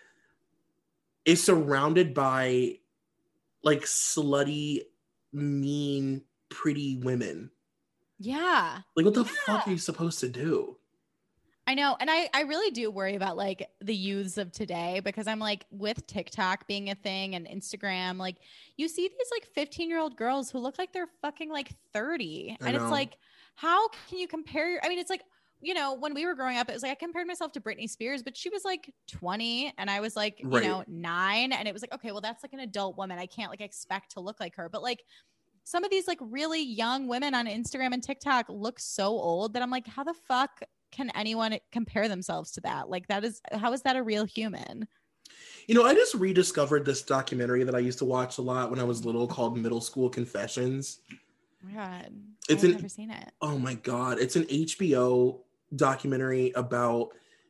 is surrounded by like slutty, mean, pretty women. Yeah. Like, what the Yeah. fuck are you supposed to do? I know. And I, I really do worry about like the youths of today because I'm like with TikTok being a thing and Instagram, like you see these like fifteen year old girls who look like they're fucking like thirty. I And know. it's like, how can you compare your, I mean, it's like, you know, when we were growing up, it was like I compared myself to Britney Spears, but she was like twenty and I was like, Right. you know, nine. And it was like, okay, well, that's like an adult woman. I can't like expect to look like her. But like some of these like really young women on Instagram and TikTok look so old that I'm like, how the fuck can anyone compare themselves to that? Like that is, how is that a real human? You know, I just rediscovered this documentary that I used to watch a lot when I was little called Middle School Confessions. Oh my God. It's I've an- never seen it. Oh my God. It's an H B O documentary about,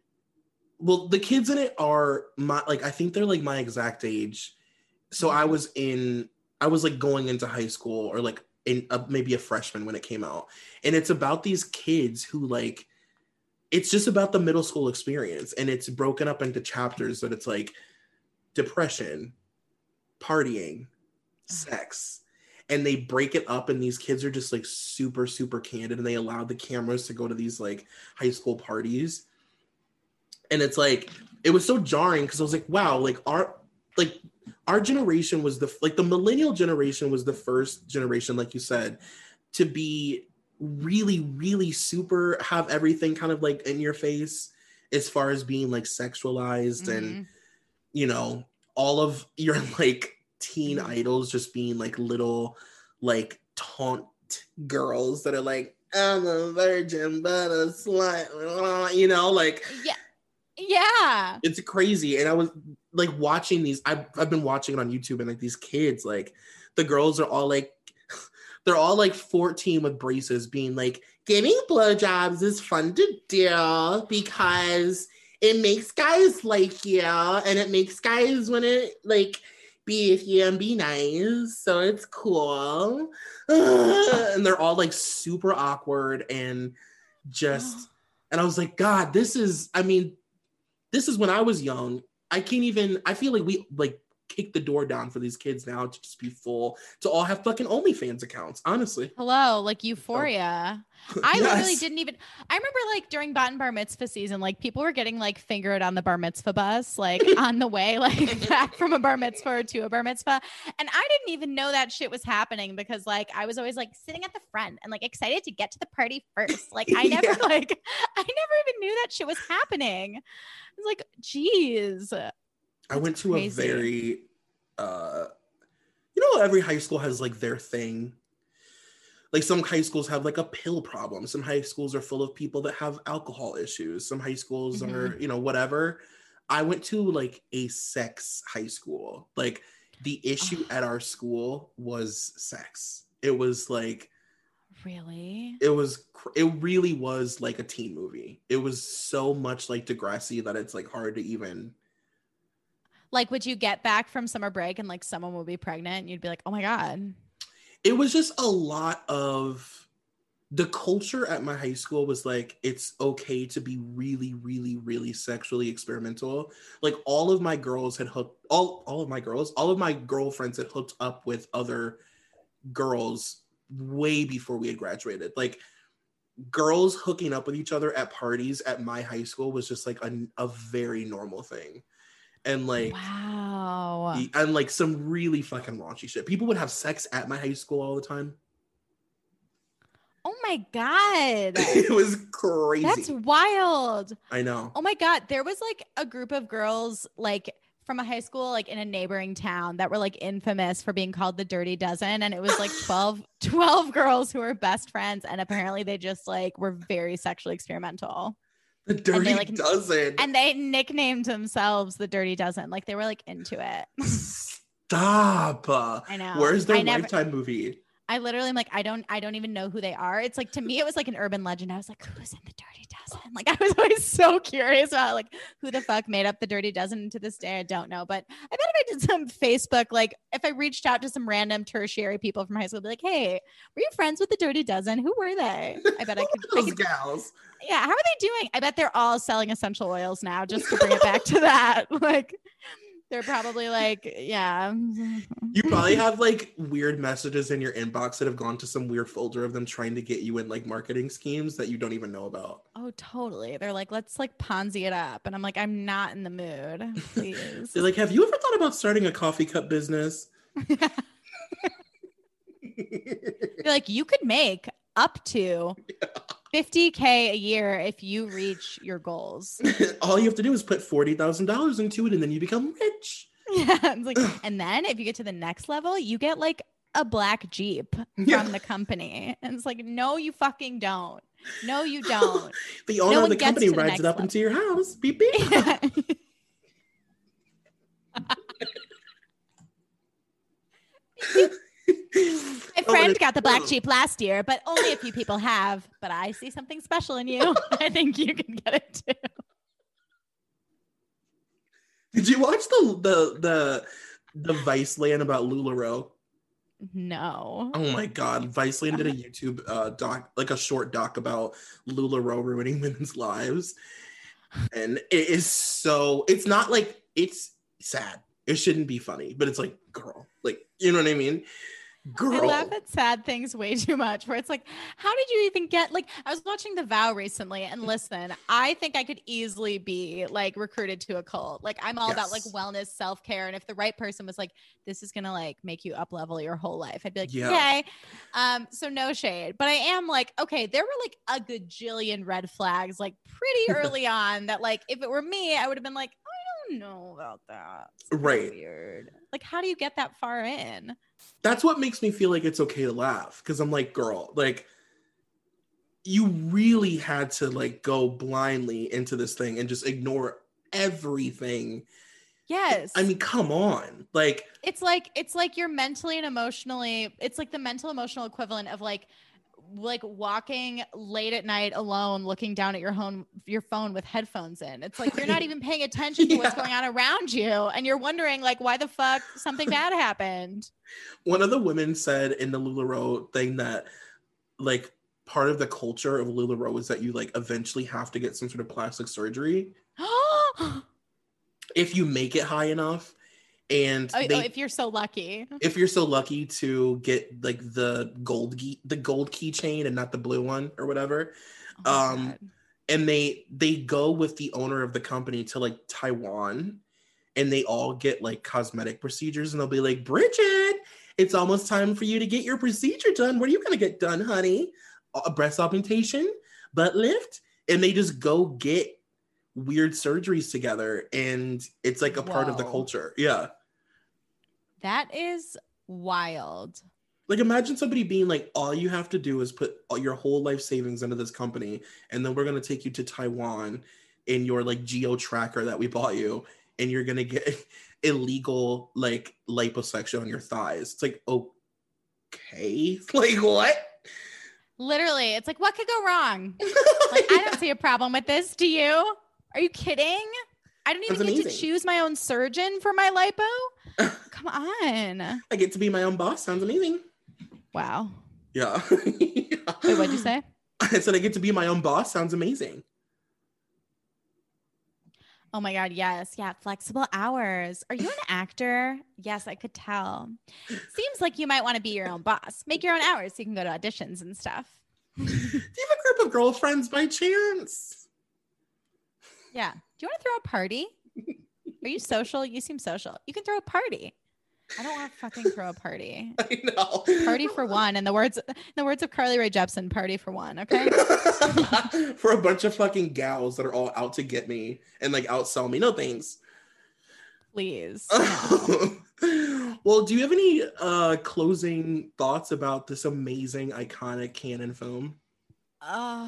well, the kids in it are my, like, I think they're like my exact age. So I was in, I was like going into high school or like in a, maybe a freshman when it came out. And it's about these kids who like, it's just about the middle school experience. And it's broken up into chapters that it's like depression, partying, sex. And they break it up and these kids are just like super, super candid. And they allow the cameras to go to these like high school parties. And it's like, it was so jarring because I was like, wow, like our, like our generation was the, like the millennial generation was the first generation, like you said, to be really, really super, have everything kind of like in your face as far as being like sexualized Mhm. and, you know, all of your like teen Mhm. idols just being like little like taunt girls that are like, I'm a virgin but a slut, you know, like Yeah. Yeah. It's crazy. And I was like watching these, I've, I've been watching it on YouTube, and like these kids, like the girls are all like, they're all like fourteen with braces being like, giving blowjobs is fun to do because it makes guys like you and it makes guys want to like be with you and be nice. So it's cool. And they're all like super awkward and just, and I was like, God, this is, I mean, this is when I was young. I can't even, I feel like we like kick the door down for these kids now to just be full, to all have fucking OnlyFans accounts, honestly. Hello, like Euphoria. Oh. I Yes. literally didn't even, I remember like during Bat and Bar Mitzvah season, like people were getting like fingered on the bar mitzvah bus, like on the way, like back from a bar mitzvah or to a bar mitzvah. And I didn't even know that shit was happening because like I was always like sitting at the front and like excited to get to the party first. Like I never yeah. like, I never even knew that shit was happening. I was like, geez. I went to crazy. a very, uh, you know, every high school has like their thing. Like some high schools have like a pill problem. Some high schools are full of people that have alcohol issues. Some high schools mm-hmm. are, you know, whatever. I went to like a sex high school. Like the issue at our school was sex. It was like, really? It was, it really was like a teen movie. It was so much like Degrassi that it's like hard to even. Like, would you get back from summer break and like someone would be pregnant and you'd be like, oh my God. It was just a lot of, the culture at my high school was like, it's okay to be really, really, really sexually experimental. Like all of my girls had hooked, all, all of my girls, all of my girlfriends had hooked up with other girls way before we had graduated. Like girls hooking up with each other at parties at my high school was just like a, a very normal thing. And like, wow. And like some really fucking raunchy shit. People would have sex at my high school all the time. Oh my God. It was crazy. That's wild. I know. Oh my God. There was like a group of girls like from a high school, like in a neighboring town that were like infamous for being called the Dirty Dozen. And it was like twelve, twelve girls who were best friends. And apparently they just like were very sexually experimental. The Dirty and they, like, Dozen. And they nicknamed themselves the Dirty Dozen. Like they were like into it. Stop. I know. Where's their I never, Lifetime movie? I literally am like, I don't, I don't even know who they are. It's like, to me, it was like an urban legend. I was like, who's in the Dirty Dozen? Like, I was always so curious about like who the fuck made up the Dirty Dozen. And to this day, I don't know. But I bet if I did some Facebook, like if I reached out to some random tertiary people from high school, I'd be like, hey, were you friends with the Dirty Dozen? Who were they? I bet I could. Those I could, gals. Yeah. How are they doing? I bet they're all selling essential oils now, just to bring it back to that. Like, they're probably like, yeah. You probably have like weird messages in your inbox that have gone to some weird folder of them trying to get you in like marketing schemes that you don't even know about. Oh, totally. They're like, let's like Ponzi it up. And I'm like, I'm not in the mood. Please. They're like, have you ever thought about starting a coffee cup business? They're like, you could make up to fifty K a year if you reach your goals. All you have to do is put forty thousand dollars into it and then you become rich. Yeah. It's like, and then if you get to the next level, you get like a black Jeep from yeah. the company. And it's like, no, you fucking don't. No, you don't. The owner no of the company rides it up level. into your house. Beep, beep. Yeah. My friend got the black Jeep last year, but only a few people have. But I see something special in you. I think you can get it too. Did you watch the the the the Viceland about LuLaRoe? No. Oh my God. Viceland did a YouTube uh, doc, like a short doc about LuLaRoe ruining women's lives. And it is so, it's not like, it's sad. It shouldn't be funny, but it's like, girl, like, you know what I mean? Girl. I laugh at sad things way too much where it's like, how did you even get, like, I was watching The Vow recently and listen, I think I could easily be like recruited to a cult. Like I'm all yes. about like wellness, self-care. And if the right person was like, this is going to like make you up level your whole life, I'd be like, yeah. okay. Um, so no shade, but I am like, okay, there were like a gajillion red flags, like pretty early on that like, if it were me, I would have been like, I don't know about that. It's right. Weird. Like, how do you get that far in? That's what makes me feel like it's okay to laugh. Cause I'm like, girl, like you really had to like go blindly into this thing and just ignore everything. Yes. I mean, come on. Like, it's like, it's like you're mentally and emotionally, it's like the mental emotional equivalent of like, like walking late at night alone, looking down at your home, your phone with headphones in. It's like, you're not even paying attention to yeah. what's going on around you. And you're wondering like, why the fuck something bad happened. One of the women said in the LuLaRoe thing that like part of the culture of LuLaRoe is that you like eventually have to get some sort of plastic surgery if you make it high enough. And oh, they, oh, if you're so lucky, if you're so lucky to get like the gold key, the gold keychain and not the blue one or whatever. Oh um, God. And they, they go with the owner of the company to like Taiwan and they all get like cosmetic procedures and they'll be like, Bridget, it's almost time for you to get your procedure done. What are you going to get done, honey? A breast augmentation, butt lift. And they just go get weird surgeries together. And it's like a Whoa. part of the culture. Yeah. That is wild. Like imagine somebody being like, all you have to do is put all your whole life savings into this company. And then we're going to take you to Taiwan in your like geo tracker that we bought you. And you're going to get illegal like liposuction on your thighs. It's like, okay, like what? Literally, it's like, what could go wrong? Like, yeah. I don't see a problem with this. Do you? Are you kidding? I don't even That's get amazing. to choose my own surgeon for my lipo. Come on. I get to be my own boss. Sounds amazing. Wow. Yeah. yeah. Wait, what'd you say? I said I get to be my own boss. Sounds amazing. Oh my God, yes. Yeah, flexible hours. Are you an actor? Yes, I could tell. Seems like you might want to be your own boss. Make your own hours so you can go to auditions and stuff. Do you have a group of girlfriends by chance? Yeah. Do you want to throw a party? Are you social? You seem social. You can throw a party. I don't want to fucking throw a party. I know. Party for one. In the words, in the words of Carly Rae Jepsen, party for one. Okay. For a bunch of fucking gals that are all out to get me and like outsell me. No thanks. Please. No. Well, do you have any uh, closing thoughts about this amazing, iconic canon film? Uh,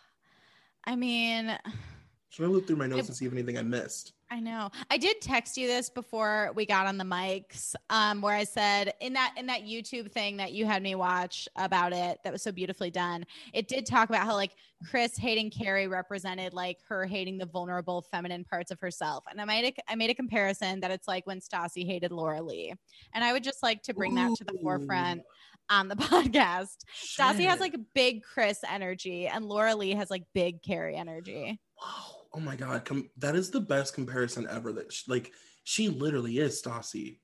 I mean, should I look through my notes it, and see if anything I missed? I know. I did text you this before we got on the mics, um, where I said in that in that YouTube thing that you had me watch about it that was so beautifully done, it did talk about how like Chris hating Carrie represented like her hating the vulnerable feminine parts of herself. And I made a, I made a comparison that it's like when Stassi hated Laura Lee. And I would just like to bring Ooh. that to the forefront on the podcast. Shit. Stassi has like big Chris energy and Laura Lee has like big Carrie energy. Wow. Oh my God, Com- that is the best comparison ever. That she, like she literally is Stassi.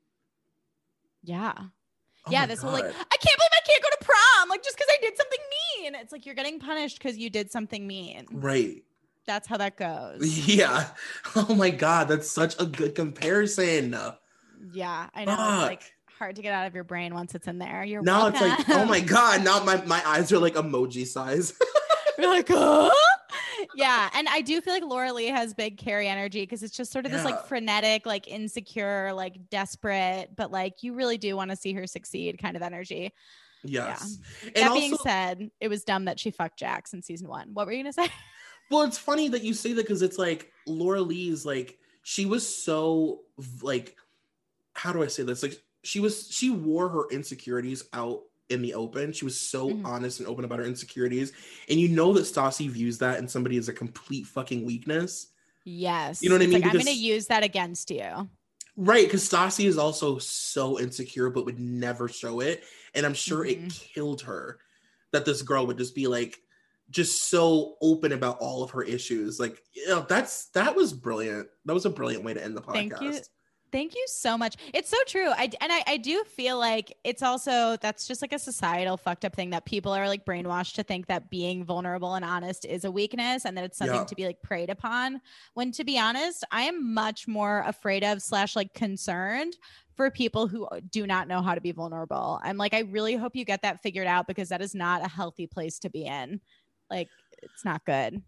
Yeah, oh yeah. This whole like, I can't believe I can't go to prom, like just because I did something mean. It's like you're getting punished because you did something mean. Right. That's how that goes. Yeah. Oh my God, that's such a good comparison. Yeah, I know. Fuck. It's like hard to get out of your brain once it's in there. You're now welcome. It's like, oh my God, now my my eyes are like emoji size. You're like, oh. Yeah, and I do feel like Laura Lee has big Carrie energy because it's just sort of yeah. this like frenetic, like insecure, like desperate, but like you really do want to see her succeed kind of energy. Yes. Yeah. And that also, being said, it was dumb that she fucked Jax in season one. What were you gonna say? Well, it's funny that you say that because it's like Laura Lee's like she was so like how do I say this? Like she was she wore her insecurities out in the open. She was so mm-hmm. honest and open about her insecurities. And you know that Stassi views that in somebody as a complete fucking weakness. Yes. You know what it's I mean? Like, because, I'm going to use that against you. Right. Because Stassi is also so insecure, but would never show it. And I'm sure mm-hmm. it killed her that this girl would just be like, just so open about all of her issues. Like, you know, that's, that was brilliant. That was a brilliant way to end the podcast. Thank you. Thank you so much. It's so true. I, and I, I do feel like it's also, that's just like a societal fucked up thing that people are like brainwashed to think that being vulnerable and honest is a weakness and that it's something yeah. to be like preyed upon. When to be honest, I am much more afraid of slash like concerned for people who do not know how to be vulnerable. I'm like, I really hope you get that figured out because that is not a healthy place to be in. Like, it's not good.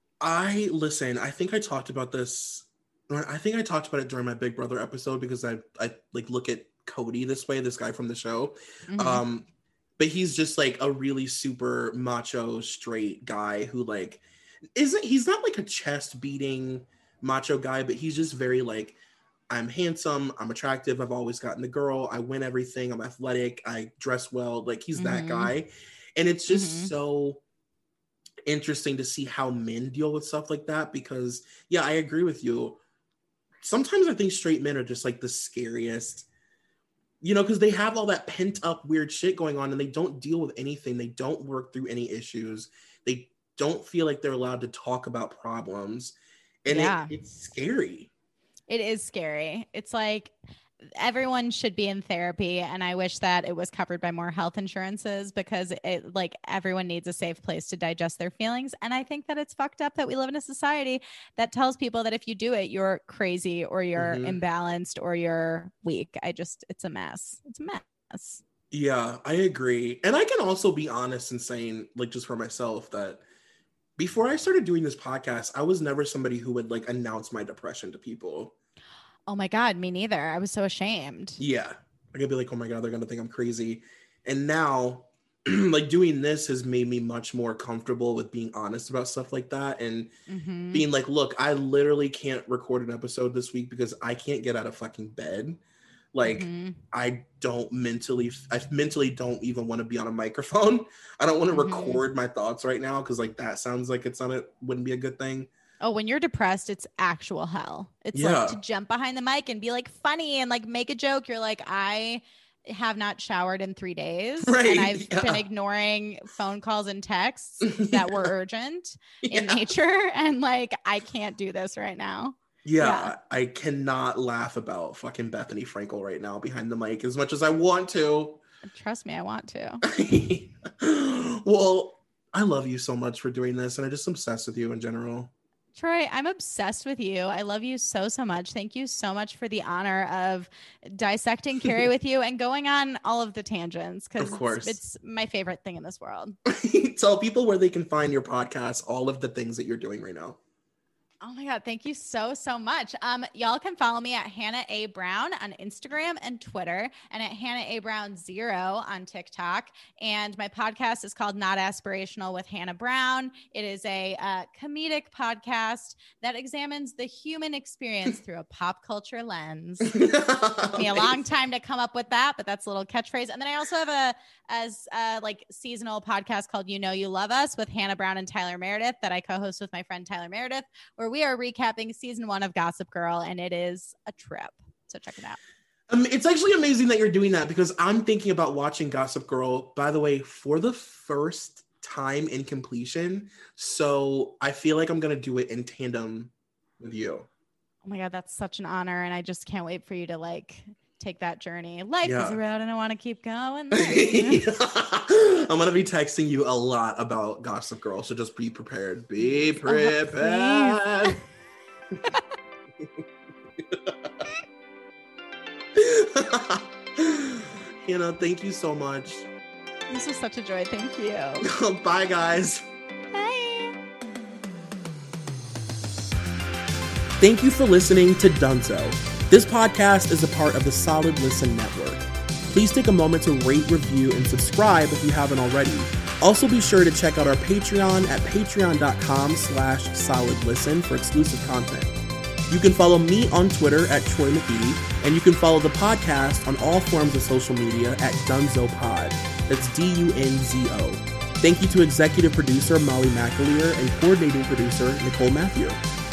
I listen, I think I talked about this I think I talked about it during my Big Brother episode because I, I like look at Cody this way, this guy from the show. Mm-hmm. Um, but he's just like a really super macho, straight guy who like isn't he's not like a chest beating macho guy, but he's just very like, I'm handsome, I'm attractive, I've always gotten the girl, I win everything, I'm athletic, I dress well. Like he's mm-hmm. that guy. And it's just mm-hmm. so interesting to see how men deal with stuff like that, because yeah, I agree with you. Sometimes I think straight men are just like the scariest, you know, because they have all that pent up weird shit going on and they don't deal with anything. They don't work through any issues. They don't feel like they're allowed to talk about problems. And yeah. it, it's scary. It is scary. It's like everyone should be in therapy, and I wish that it was covered by more health insurances, because it like everyone needs a safe place to digest their feelings. And I think that it's fucked up that we live in a society that tells people that if you do it, you're crazy or you're mm-hmm. imbalanced or you're weak. I just, it's a mess. It's a mess. Yeah, I agree. And I can also be honest in saying, like, just for myself, that before I started doing this podcast, I was never somebody who would like announce my depression to people. Oh my God, me neither. I was so ashamed. Yeah. I could be like, oh my God, they're going to think I'm crazy. And now like doing this has made me much more comfortable with being honest about stuff like that. And mm-hmm. being like, look, I literally can't record an episode this week because I can't get out of fucking bed. Like mm-hmm. I don't mentally, I mentally don't even want to be on a microphone. I don't want to mm-hmm. record my thoughts right now. Cause like that sounds like it's on it wouldn't be a good thing. Oh, when you're depressed, it's actual hell. It's yeah. like to jump behind the mic and be like funny and like make a joke. You're like, I have not showered in three days right. and I've yeah. been ignoring phone calls and texts that were urgent yeah. in nature. And like, I can't do this right now. Yeah, yeah, I cannot laugh about fucking Bethany Frankel right now behind the mic as much as I want to. Trust me, I want to. Well, I love you so much for doing this, and I'm just obsessed with you in general. Troy, I'm obsessed with you. I love you so, so much. Thank you so much for the honor of dissecting Carrie with you and going on all of the tangents, because it's, it's my favorite thing in this world. Tell people where they can find your podcast, all of the things that you're doing right now. Oh my God. Thank you so, so much. Um, y'all can follow me at Hannah A. Brown on Instagram and Twitter, and at Hannah A. Brown Zero on TikTok. And my podcast is called Not Aspirational with Hannah Brown. It is a uh, comedic podcast that examines the human experience through a pop culture lens. It took me a long time to come up with that, but that's a little catchphrase. And then I also have a as uh, like seasonal podcast called You Know You Love Us with Hannah Brown and Tyler Meredith that I co-host with my friend Tyler Meredith, where we are recapping season one of Gossip Girl, and it is a trip. So check it out. Um, it's actually amazing that you're doing that, because I'm thinking about watching Gossip Girl, by the way, for the first time in completion. So I feel like I'm going to do it in tandem with you. Oh my God, that's such an honor. And I just can't wait for you to like take that journey. Life yeah. is a road and I want to keep going. I'm going to be texting you a lot about Gossip Girl, so just be prepared. Be prepared. Hannah, thank you so much. This was such a joy. Thank you. Bye, guys. Bye. Thank you for listening to Dunzo. This podcast is a part of the Solid Listen Network. Please take a moment to rate, review, and subscribe if you haven't already. Also be sure to check out our Patreon at patreon.com slash solidlisten for exclusive content. You can follow me on Twitter at Troy McGee, and you can follow the podcast on all forms of social media at DunzoPod. That's D U N Z O. Thank you to executive producer Molly McAleer and coordinating producer Nicole Matthew.